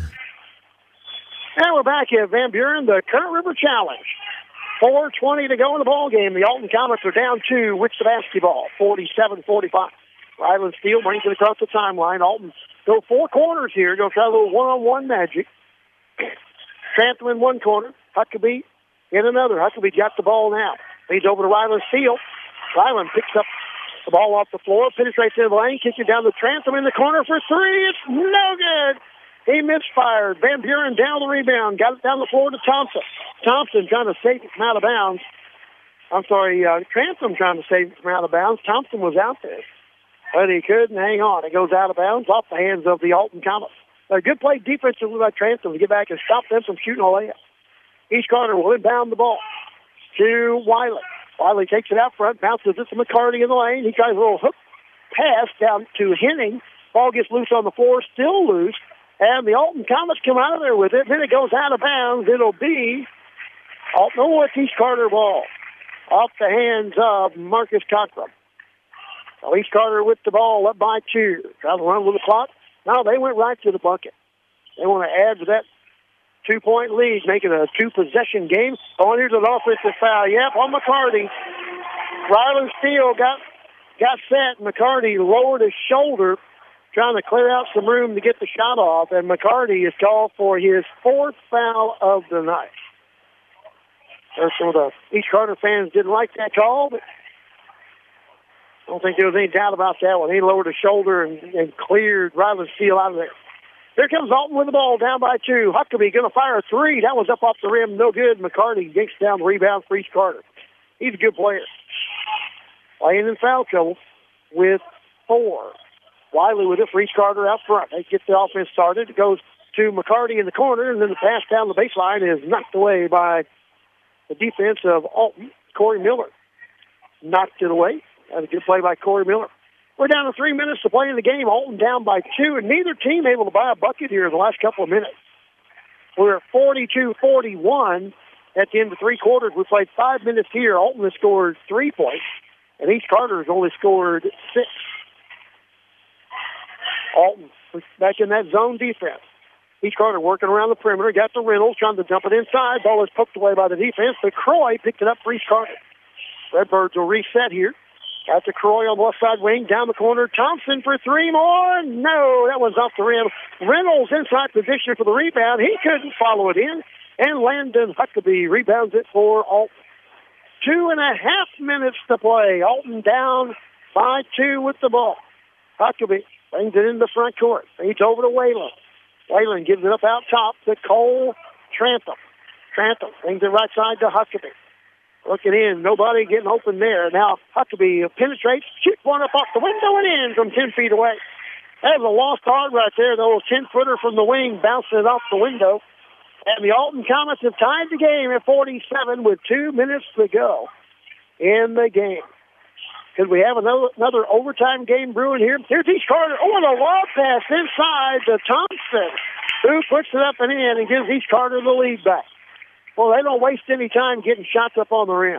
[SPEAKER 1] And we're back at Van Buren, the Current River Challenge. four twenty to go in the ball game. The Alton Comets are down two with the basketball, forty-seven forty-five. Ryland Steele brings it across the timeline. Alton go four corners here. Going to try a little one-on-one magic. Trantham in one corner. Huckabee in another. Huckabee got the ball now. Leads over to Ryland Steele. Ryland picks up the ball off the floor, penetrates into the lane, kicks it down to Trantham in the corner for three. It's no good. He misfired. Van Buren down the rebound. Got it down the floor to Thompson. Thompson trying to save it from out of bounds. I'm sorry, uh, Trantham trying to save it from out of bounds. Thompson was out there. But he couldn't hang on. It goes out of bounds off the hands of the Alton Comets. A good play defensively by Trantham to get back and stop them from shooting a layup. East Carter will inbound the ball to Wiley. Wiley takes it out front, bounces it to McCarty in the lane. He tries a little hook pass down to Henning. Ball gets loose on the floor, still loose. And the Alton Comets come out of there with it. Then it goes out of bounds. It'll be Alton, oh, it's East Carter ball. Off the hands of Marcus Cockrum. So East Carter with the ball up by two. Trying to run with the clock. No, they went right to the bucket. They want to add to that two-point lead, make it a two-possession game. Oh, here's an offensive foul. Yep, on McCarty. Ryland Steele got, got set. McCarty lowered his shoulder, trying to clear out some room to get the shot off, and McCarty is called for his fourth foul of the night. There's some of the East Carter fans didn't like that call, but I don't think there was any doubt about that one. He lowered his shoulder and, and cleared Ryland Steele out of there. Here comes Alton with the ball, down by two. Huckabee going to fire a three. That was up off the rim, no good. McCarty yanks down the rebound for East Carter. He's a good player. Playing in foul trouble with four. Wiley with it for East Carter out front. They get the offense started. It goes to McCarty in the corner, and then the pass down the baseline is knocked away by the defense of Alton. Corey Miller knocked it away. That was a good play by Corey Miller. We're down to three minutes to play in the game. Alton down by two, and neither team able to buy a bucket here in the last couple of minutes. We're at forty-two forty-one at the end of three quarters. We played five minutes here. Alton has scored three points, and East Carter has only scored six. Alton back in that zone defense. East Carter working around the perimeter. Got the Reynolds trying to dump it inside. Ball is poked away by the defense, but Croy picked it up for East Carter. Redbirds will reset here. Got to Croy on the left side wing, down the corner. Thompson for three more. No, that one's off the rim. Reynolds inside position for the rebound. He couldn't follow it in. And Landon Huckabee rebounds it for Alton. Two and a half minutes to play. Alton down by two with the ball. Huckabee brings it in the front court. Feeds over to Whalen. Whalen gives it up out top to Cole Trantham. Trantham brings it right side to Huckabee. Looking in, nobody getting open there. Now Huckabee penetrates, shoots one up off the window and in from ten feet away. That was a lost card right there. The little ten-footer from the wing bouncing it off the window. And the Alton Comets have tied the game at forty-seven with two minutes to go in the game. Because we have another, another overtime game brewing here. Here's East Carter. Oh, and a wild pass inside to Thompson, who puts it up and in and gives East Carter the lead back. Well, they don't waste any time getting shots up on the rim.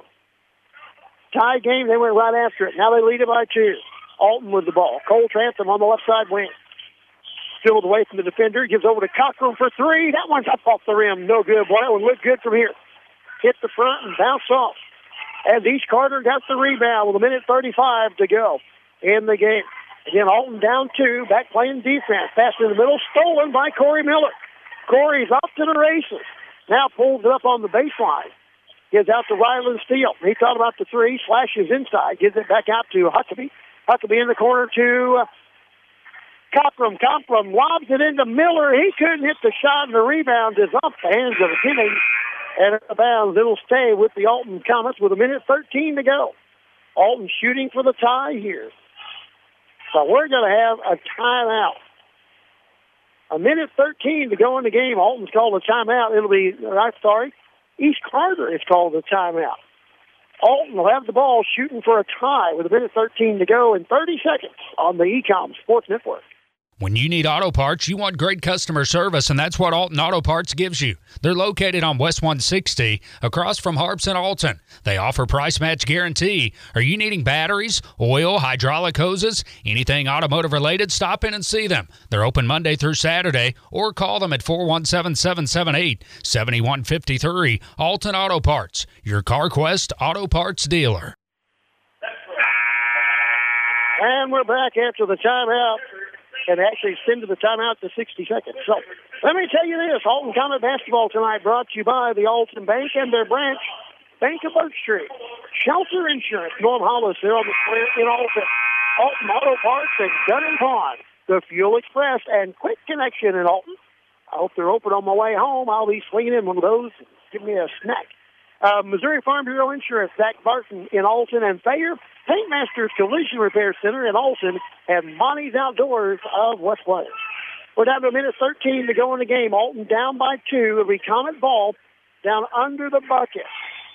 [SPEAKER 1] Tie game, they went right after it. Now they lead it by two. Alton with the ball. Cole Trantham on the left side wing. Spilled away from the defender. Gives over to Cochran for three. That one's up off the rim. No good. Boy, that one looked good from here. Hit the front and bounce off. As East Carter got the rebound with a minute thirty-five to go in the game. Again, Alton down two. Back playing defense. Pass in the middle. Stolen by Corey Miller. Corey's off to the races. Now pulls it up on the baseline. Gives out to Ryland Steele. He thought about the three. Slashes inside. Gives it back out to Huckabee. Huckabee in the corner to uh, Cochran. Cochran lobs it into Miller. He couldn't hit the shot, and the rebound is off the hands of Jennings. And out of bounds. It'll stay with the Alton Comets with a minute thirteen to go. Alton shooting for the tie here. So we're going to have a timeout. A minute thirteen to go in the game. Alton's called a timeout. It'll be, I'm sorry, East Carter is called a timeout. Alton will have the ball shooting for a tie with a minute thirteen to go in thirty seconds on the E COM Sports Network.
[SPEAKER 4] When you need auto parts, you want great customer service, and that's what Alton Auto Parts gives you. They're located on West one sixty, across from Harps and Alton. They offer price match guarantee. Are you needing batteries, oil, hydraulic hoses, anything automotive related? Stop in and see them. They're open Monday through Saturday, or call them at four one seven, seven seven eight, seven one five three. Alton Auto Parts, your CarQuest Auto Parts dealer.
[SPEAKER 1] And we're back after the timeout. And actually extended the timeout to sixty seconds. So let me tell you this, Alton Comet basketball tonight brought to you by the Alton Bank and their branch, Bank of Birch Street. Shelter Insurance, Norm Hollis there on the square in Alton. Alton Auto Parts and Gun and Pawn, the Fuel Express and Quick Connection in Alton. I hope they're open on my way home. I'll be swinging in one of those. Give me a snack. Uh, Missouri Farm Bureau Insurance, Zach Barton in Alton and Thayer. Paintmasters Collision Repair Center in Alton, and Monty's Outdoors of West Plains. We're down to a minute thirteen to go in the game. Alton down by two. It'll be Comet ball down under the bucket.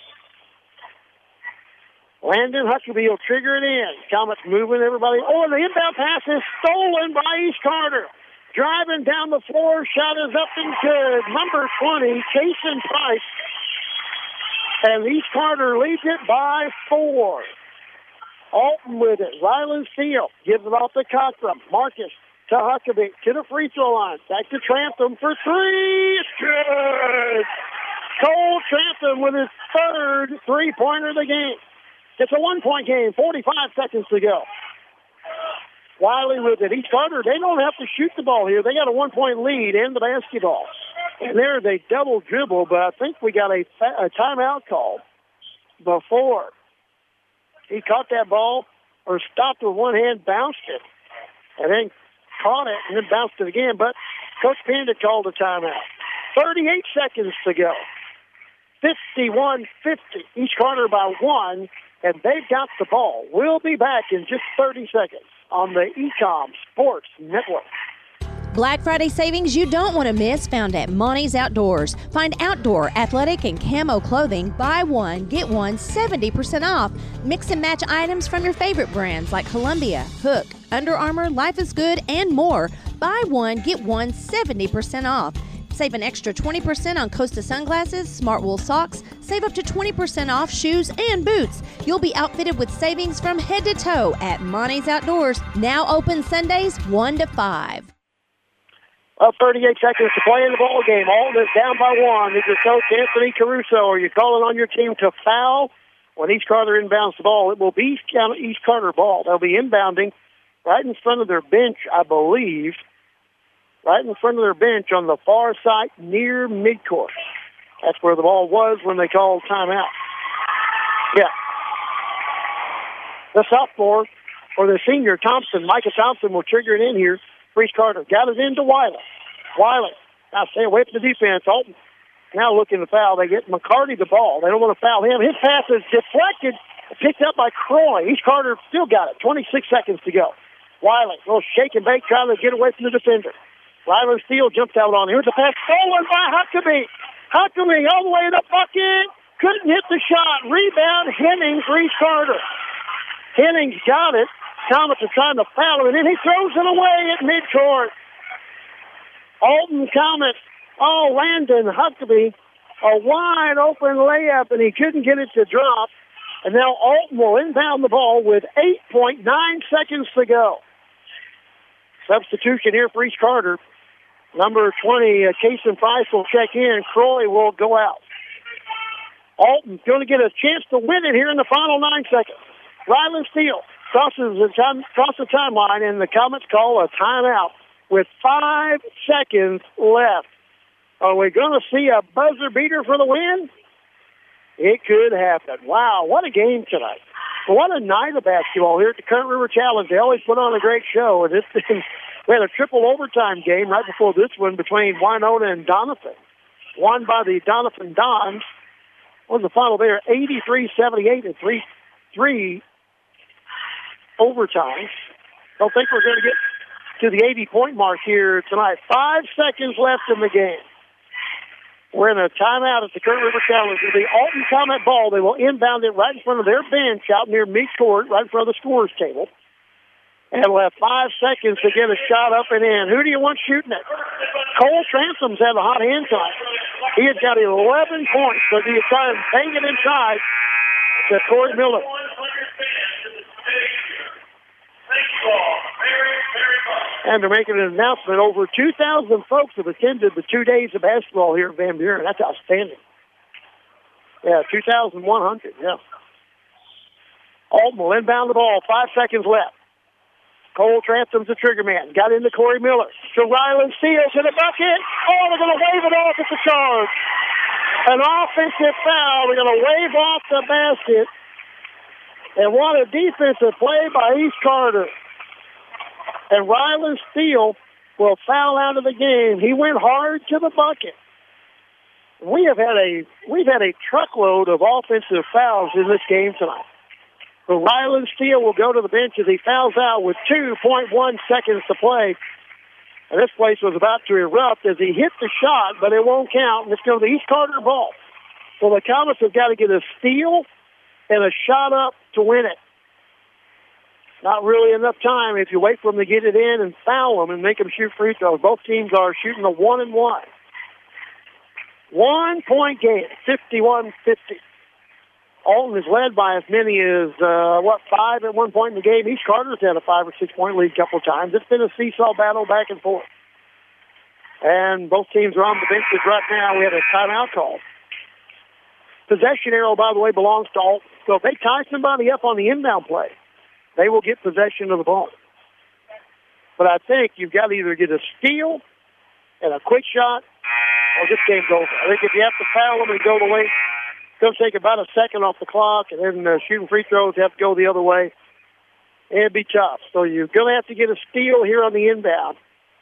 [SPEAKER 1] Landon Huckabee will trigger it in. Comet's moving everybody. Oh, and the inbound pass is stolen by East Carter. Driving down the floor, shot is up and good. Number twenty, Jason Price. And East Carter leads it by four. Alton with it. Ryland Steele gives it off to Cochran. Marcus to Huckabee to the free throw line. Back to Trantham for three. It's good. Cole Trantham with his third three-pointer of the game. It's a one-point game. forty-five seconds to go. Wiley with it. East Carter, they don't have to shoot the ball here. They got a one-point lead in the basketball. And there's a double dribble, but I think we got a, a timeout call before. He caught that ball, or stopped with one hand, bounced it, and then caught it, and then bounced it again. But Coach Panda called a timeout. thirty-eight seconds to go. fifty-one fifty. East Carter by one, and they've got the ball. We'll be back in just thirty seconds on the E COM Sports Network.
[SPEAKER 6] Black Friday savings you don't want to miss found at Monty's Outdoors. Find outdoor, athletic, and camo clothing. Buy one, get one, seventy percent off. Mix and match items from your favorite brands like Columbia, Hook, Under Armour, Life is Good, and more. Buy one, get one, seventy percent off. Save an extra twenty percent on Costa sunglasses, Smart Wool socks. Save up to twenty percent off shoes and boots. You'll be outfitted with savings from head to toe at Monty's Outdoors. Now open Sundays one to five.
[SPEAKER 1] Up thirty-eight seconds to play in the ball game. Alton is down by one. This is Coach Anthony Caruso. Are you calling on your team to foul when East Carter inbounds the ball? It will be East Carter ball. They'll be inbounding right in front of their bench, I believe. Right in front of their bench on the far side near midcourt. That's where the ball was when they called timeout. Yeah. The sophomore, or the senior, Thompson, Micah Thompson, will trigger it in here. Reese Carter got it into Wiley. Wiley, now stay away from the defense. Alton now looking to foul. They get McCarty the ball. They don't want to foul him. His pass is deflected, picked up by Croy. East Carter still got it. twenty-six seconds to go. Wiley, a little shake and bake, trying to get away from the defender. Rylan Steele jumps out on him. Here's the pass stolen by Huckabee. Huckabee all the way to the bucket. Couldn't hit the shot. Rebound, Hennings, Reese Carter. Hennings got it. Thomas is trying to foul him, and then he throws it away at midcourt. Alton Comet. Oh, Landon Huckabee. A wide open layup, and he couldn't get it to drop. And now Alton will inbound the ball with eight point nine seconds to go. Substitution here for East Carter. Number twenty, uh, Kason Price will check in. Croy will go out. Alton's going to get a chance to win it here in the final nine seconds. Rylan Steele crosses the, time, cross the timeline, and the Comets call a timeout with five seconds left. Are we going to see a buzzer beater for the win? It could happen. Wow, what a game tonight. What a night of basketball here at the Current River Challenge. They always put on a great show, and it's been... We had a triple overtime game right before this one between Winona and Doniphan. Won by the Doniphan Dons. What was the final there? eighty-three seventy-eight and three, three overtimes. Don't think we're going to get to the eighty-point mark here tonight. Five seconds left in the game. We're in a timeout at the Current River Challenge. It'll be Alton Comet ball. They will inbound it right in front of their bench out near midcourt, right in front of the scorer's table. And we'll have five seconds to get a shot up and in. Who do you want shooting it? Cole Transom's had a hot hand tonight. He has got eleven points, so he is trying to hang it inside to Corey Miller. And they're making an announcement. Over two thousand folks have attended the two days of basketball here at Van Buren. That's outstanding. Yeah, two thousand one hundred, yeah. Alton will inbound the ball. Five seconds left. Cole Transom's the trigger man. Got into Corey Miller. To Rylan Steele to the bucket. Oh, they're going to wave it off at the charge. An offensive foul. They're going to wave off the basket. And what a defensive play by East Carter. And Rylan Steele will foul out of the game. He went hard to the bucket. We have had a we've had a truckload of offensive fouls in this game tonight. But Rylan Steele will go to the bench as he fouls out with two point one seconds to play. And this place was about to erupt as he hit the shot, but it won't count. And it's going to the East Carter ball. So the Comets have got to get a steal and a shot up to win it. Not really enough time if you wait for them to get it in and foul them and make them shoot free throws. Both teams are shooting a one and one. One point game, fifty-one fifty. Alton is led by as many as, uh, what, five at one point in the game. East Carter's had a five or six point lead a couple of times. It's been a seesaw battle back and forth. And both teams are on the benches right now. We had a timeout call. Possession arrow, by the way, belongs to Alton. So if they tie somebody up on the inbound play, they will get possession of the ball. But I think you've got to either get a steal and a quick shot, or this game's over. I think if you have to foul them and go the way, it's going to take about a second off the clock, and then uh, shooting free throws have to go the other way. It'd be tough. So you're going to have to get a steal here on the inbound.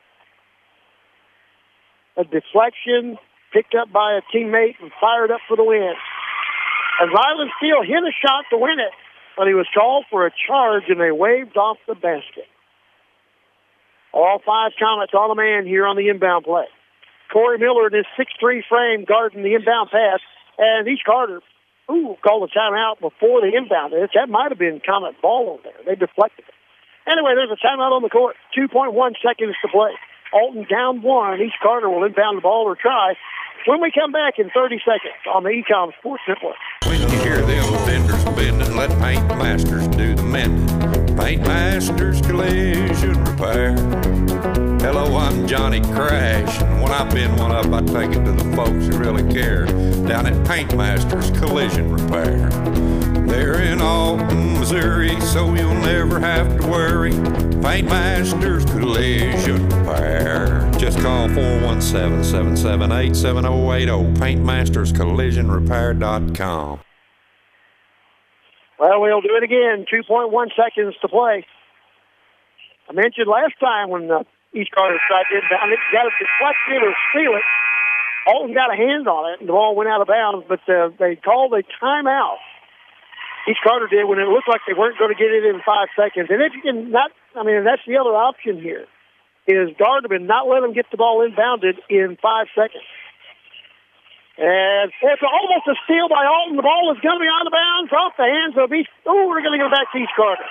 [SPEAKER 1] A deflection picked up by a teammate and fired up for the win. And Rylan Steele hit a shot to win it, but he was called for a charge, and they waved off the basket. All five Comets on the man here on the inbound play. Corey Miller in his six three frame guarding the inbound pass. And East Carter, ooh, called a timeout before the inbound. That might have been Comet ball over there. They deflected it. Anyway, there's a timeout on the court. two point one seconds to play. Alton down one. East Carter will inbound the ball or try when we come back in thirty seconds on the Ecom Sports Network.
[SPEAKER 9] When you hear them vendors bending, let Paint Masters do the mending. Paint Masters Collision Repair. Hello, I'm Johnny Crash, and when I've been one up, I take it to the folks who really care. Down at Paint Masters Collision Repair. They're in Alton, Missouri, so you'll never have to worry. Paint Masters Collision Repair. Just call four one seven, seven seven eight, seven oh eight oh. paint masters collision repair dot com.
[SPEAKER 1] Well, we'll do it again. two point one seconds to play. I mentioned last time when uh, East Carter tried to inbound it, got it deflected or steal it. Alton got a hand on it, and the ball went out of bounds, but uh, they called a timeout. East Carter did when it looked like they weren't going to get it in five seconds. And if you can not, I mean, that's the other option here, is Gardner not let them get the ball inbounded in five seconds. And it's almost a steal by Alton. The ball is going to be out of bounds off the hands of East. Oh, we're going to go back to East Carter.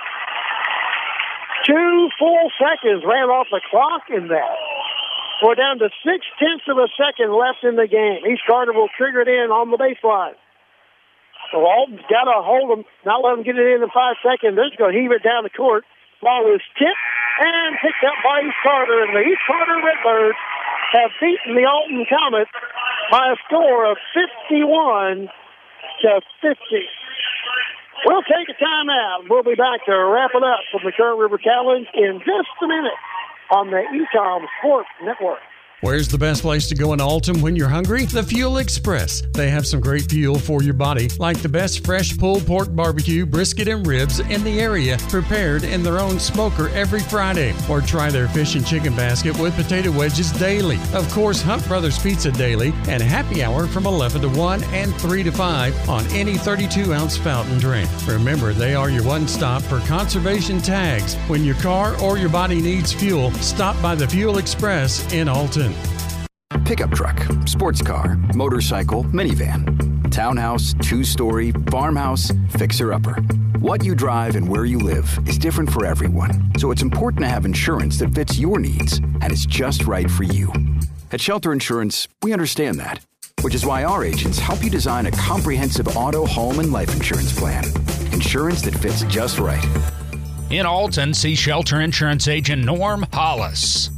[SPEAKER 1] Two full seconds ran off the clock in that. We're down to six-tenths of a second left in the game. East Carter will trigger it in on the baseline. So Alton's got to hold them, not let them get it in in five seconds. They're just going to heave it down the court. Ball is tipped and picked up by East Carter. And the East Carter Redbirds have beaten the Alton Comets by a score of fifty-one to fifty. We'll take a timeout. We'll be back to wrap it up from the Current River Challenge in just a minute on the Ecom Sports Network.
[SPEAKER 10] Where's the best place to go in Alton when you're hungry? The Fuel Express. They have some great fuel for your body, like the best fresh pulled pork barbecue, brisket, and ribs in the area, prepared in their own smoker every Friday. Or try their fish and chicken basket with potato wedges daily. Of course, Hunt Brothers Pizza daily, and happy hour from eleven to one and three to five on any thirty-two ounce fountain drink. Remember, they are your one-stop for conservation tags. When your car or your body needs fuel, stop by the Fuel Express in Alton.
[SPEAKER 11] Pickup truck, sports car, motorcycle, minivan, townhouse, two-story, farmhouse, fixer-upper. What you drive and where you live is different for everyone, so it's important to have insurance that fits your needs and is just right for you. At Shelter Insurance, we understand that, which is why our agents help you design a comprehensive auto, home, and life insurance plan. Insurance that fits just right.
[SPEAKER 4] In Alton, see Shelter Insurance agent Norm Hollis.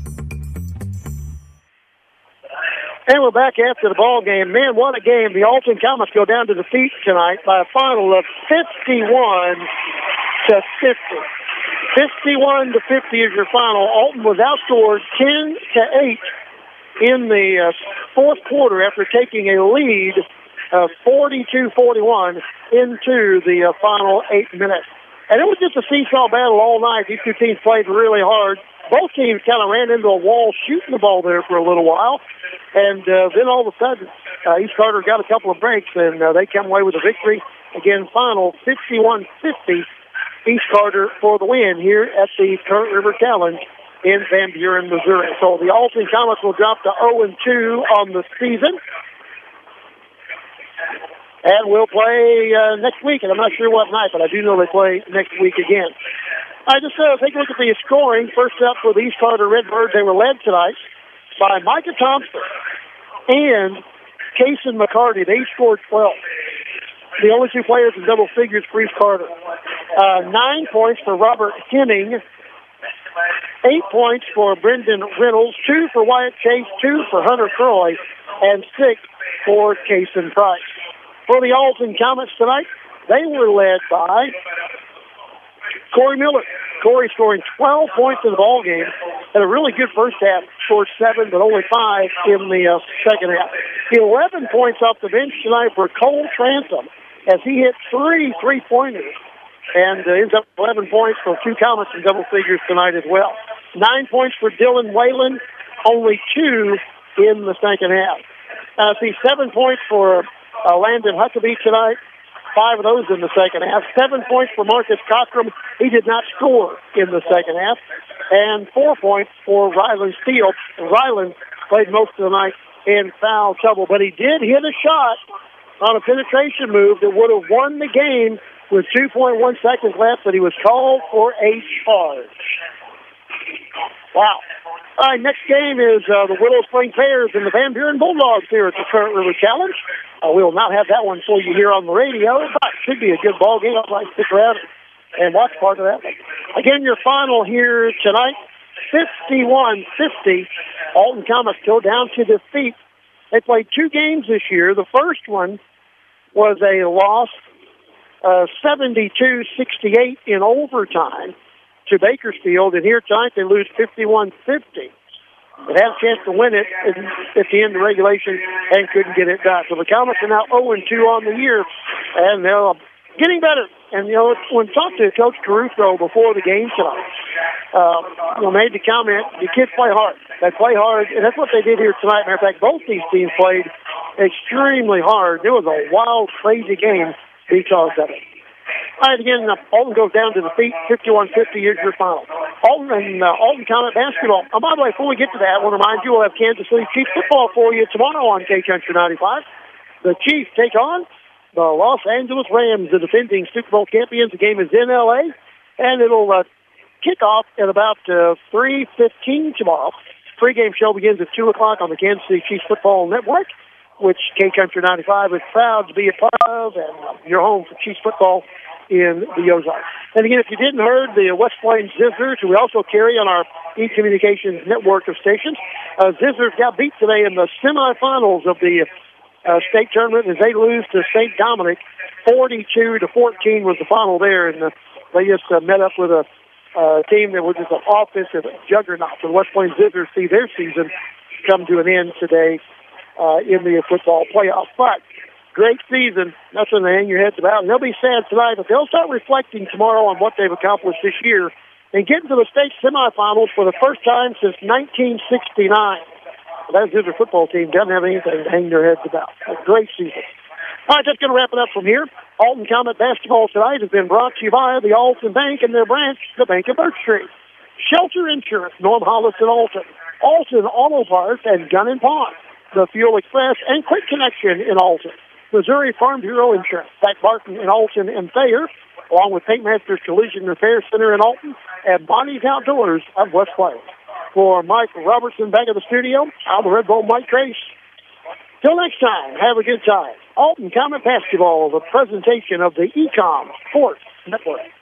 [SPEAKER 1] And we're back after the ball game. Man, what a game. The Alton Comets go down to defeat tonight by a final of fifty-one to fifty. fifty-one to fifty is your final. Alton was outscored ten to eight in the uh, fourth quarter after taking a lead of forty-two forty-one into the uh, final eight minutes. And it was just a seesaw battle all night. These two teams played really hard. Both teams kind of ran into a wall shooting the ball there for a little while. And uh, then all of a sudden, uh, East Carter got a couple of breaks, and uh, they come away with a victory. Again, final fifty-one fifty, East Carter for the win here at the Current River Challenge in Van Buren, Missouri. So the Alton Comets will drop to oh and two on the season. And we'll play uh, next week, and I'm not sure what night, but I do know they play next week again. All right, just uh, take a look at the scoring. First up for the East Carter Redbirds, they were led tonight by Micah Thompson and Kason McCarty. They scored twelve. The only two players in double figures for East Carter. Uh, nine points for Robert Henning. Eight points for Brendan Reynolds. Two for Wyatt Chase. Two for Hunter Croy. And six for Kason Price. For the Alton Comets tonight, they were led by Corey Miller. Corey scoring twelve points in the ball game. Had a really good first half. Scored seven, but only five in the uh, second half. eleven points off the bench tonight for Cole Transom as he hit three three-pointers. And uh, ends up eleven points for two Comets in double figures tonight as well. Nine points for Dylan Whalen. Only two in the second half. Uh, see, seven points for uh, Landon Huckabee tonight. five of those in the second half. Seven points for Marcus Cockrum. He did not score in the second half. And four points for Ryland Steele. Ryland played most of the night in foul trouble, but he did hit a shot on a penetration move that would have won the game with two point one seconds left, but he was called for a charge. Wow. All right, next game is uh, the Willow Spring Bears and the Van Buren Bulldogs here at the Current River Challenge. Uh, we will not have that one for you here on the radio, but it should be a good ball game. I'd like to stick around and watch part of that one. Again, your final here tonight, fifty-one fifty. Alton Comets go down to defeat. They played two games this year. The first one was a loss, uh, seventy-two sixty-eight in overtime to Bakersfield, and here tonight they lose fifty-one fifty. They had a chance to win it at the end of regulation and couldn't get it done. So the Comets are now oh and two on the year, and they're getting better. And, you know, when talked to Coach Caruso before the game tonight, uh, you know, made the comment, the kids play hard. They play hard, and that's what they did here tonight. Matter of fact, both these teams played extremely hard. It was a wild, crazy game because of it. All right, again, uh, Alton goes down to defeat, fifty-one fifty is your final. Alton and uh, Alton Comet basketball. Oh, by the way, before we get to that, I want to remind you we'll have Kansas City Chiefs football for you tomorrow on K-Country ninety-five. The Chiefs take on the Los Angeles Rams, the defending Super Bowl champions. The game is in L A, and it'll uh, kick off at about uh, three fifteen tomorrow. Pre-game show begins at two o'clock on the Kansas City Chiefs Football Network, which K-Country ninety-five is proud to be a part of, and uh, your home for Chiefs football in the Ozarks. And again, if you didn't heard, the West Plains Zizzers, who we also carry on our e-communications network of stations, uh, Zizzers got beat today in the semifinals of the uh, state tournament as they lose to Saint Dominic. forty-two to fourteen was the final there, and uh, they just uh, met up with a uh, team that was just an offensive juggernaut. So the West Plains Zizzers see their season come to an end today uh, in the football playoff. But great season. Nothing to hang your heads about. And they'll be sad tonight, but they'll start reflecting tomorrow on what they've accomplished this year and get into the state semifinals for the first time since nineteen sixty-nine. That Zizzer football team doesn't have anything to hang their heads about. A great season. All right, that's going to wrap it up from here. Alton Comet basketball tonight has been brought to you by the Alton Bank and their branch, the Bank of Birch Street. Shelter Insurance, Norm Hollis and Alton. Alton Auto Parts and Gun and Pawn. The Fuel Express and Quick Connection in Alton. Missouri Farm Bureau Insurance, Pat Barton in Alton and Thayer, along with Paintmasters Collision Repair Center in Alton, and Bonnie's Outdoors of West Plains. For Mike Robertson back at the studio, I'm the Red Bull Mike Trace. Till next time, have a good time. Alton Comet Basketball, the presentation of the E-Com Sports Network.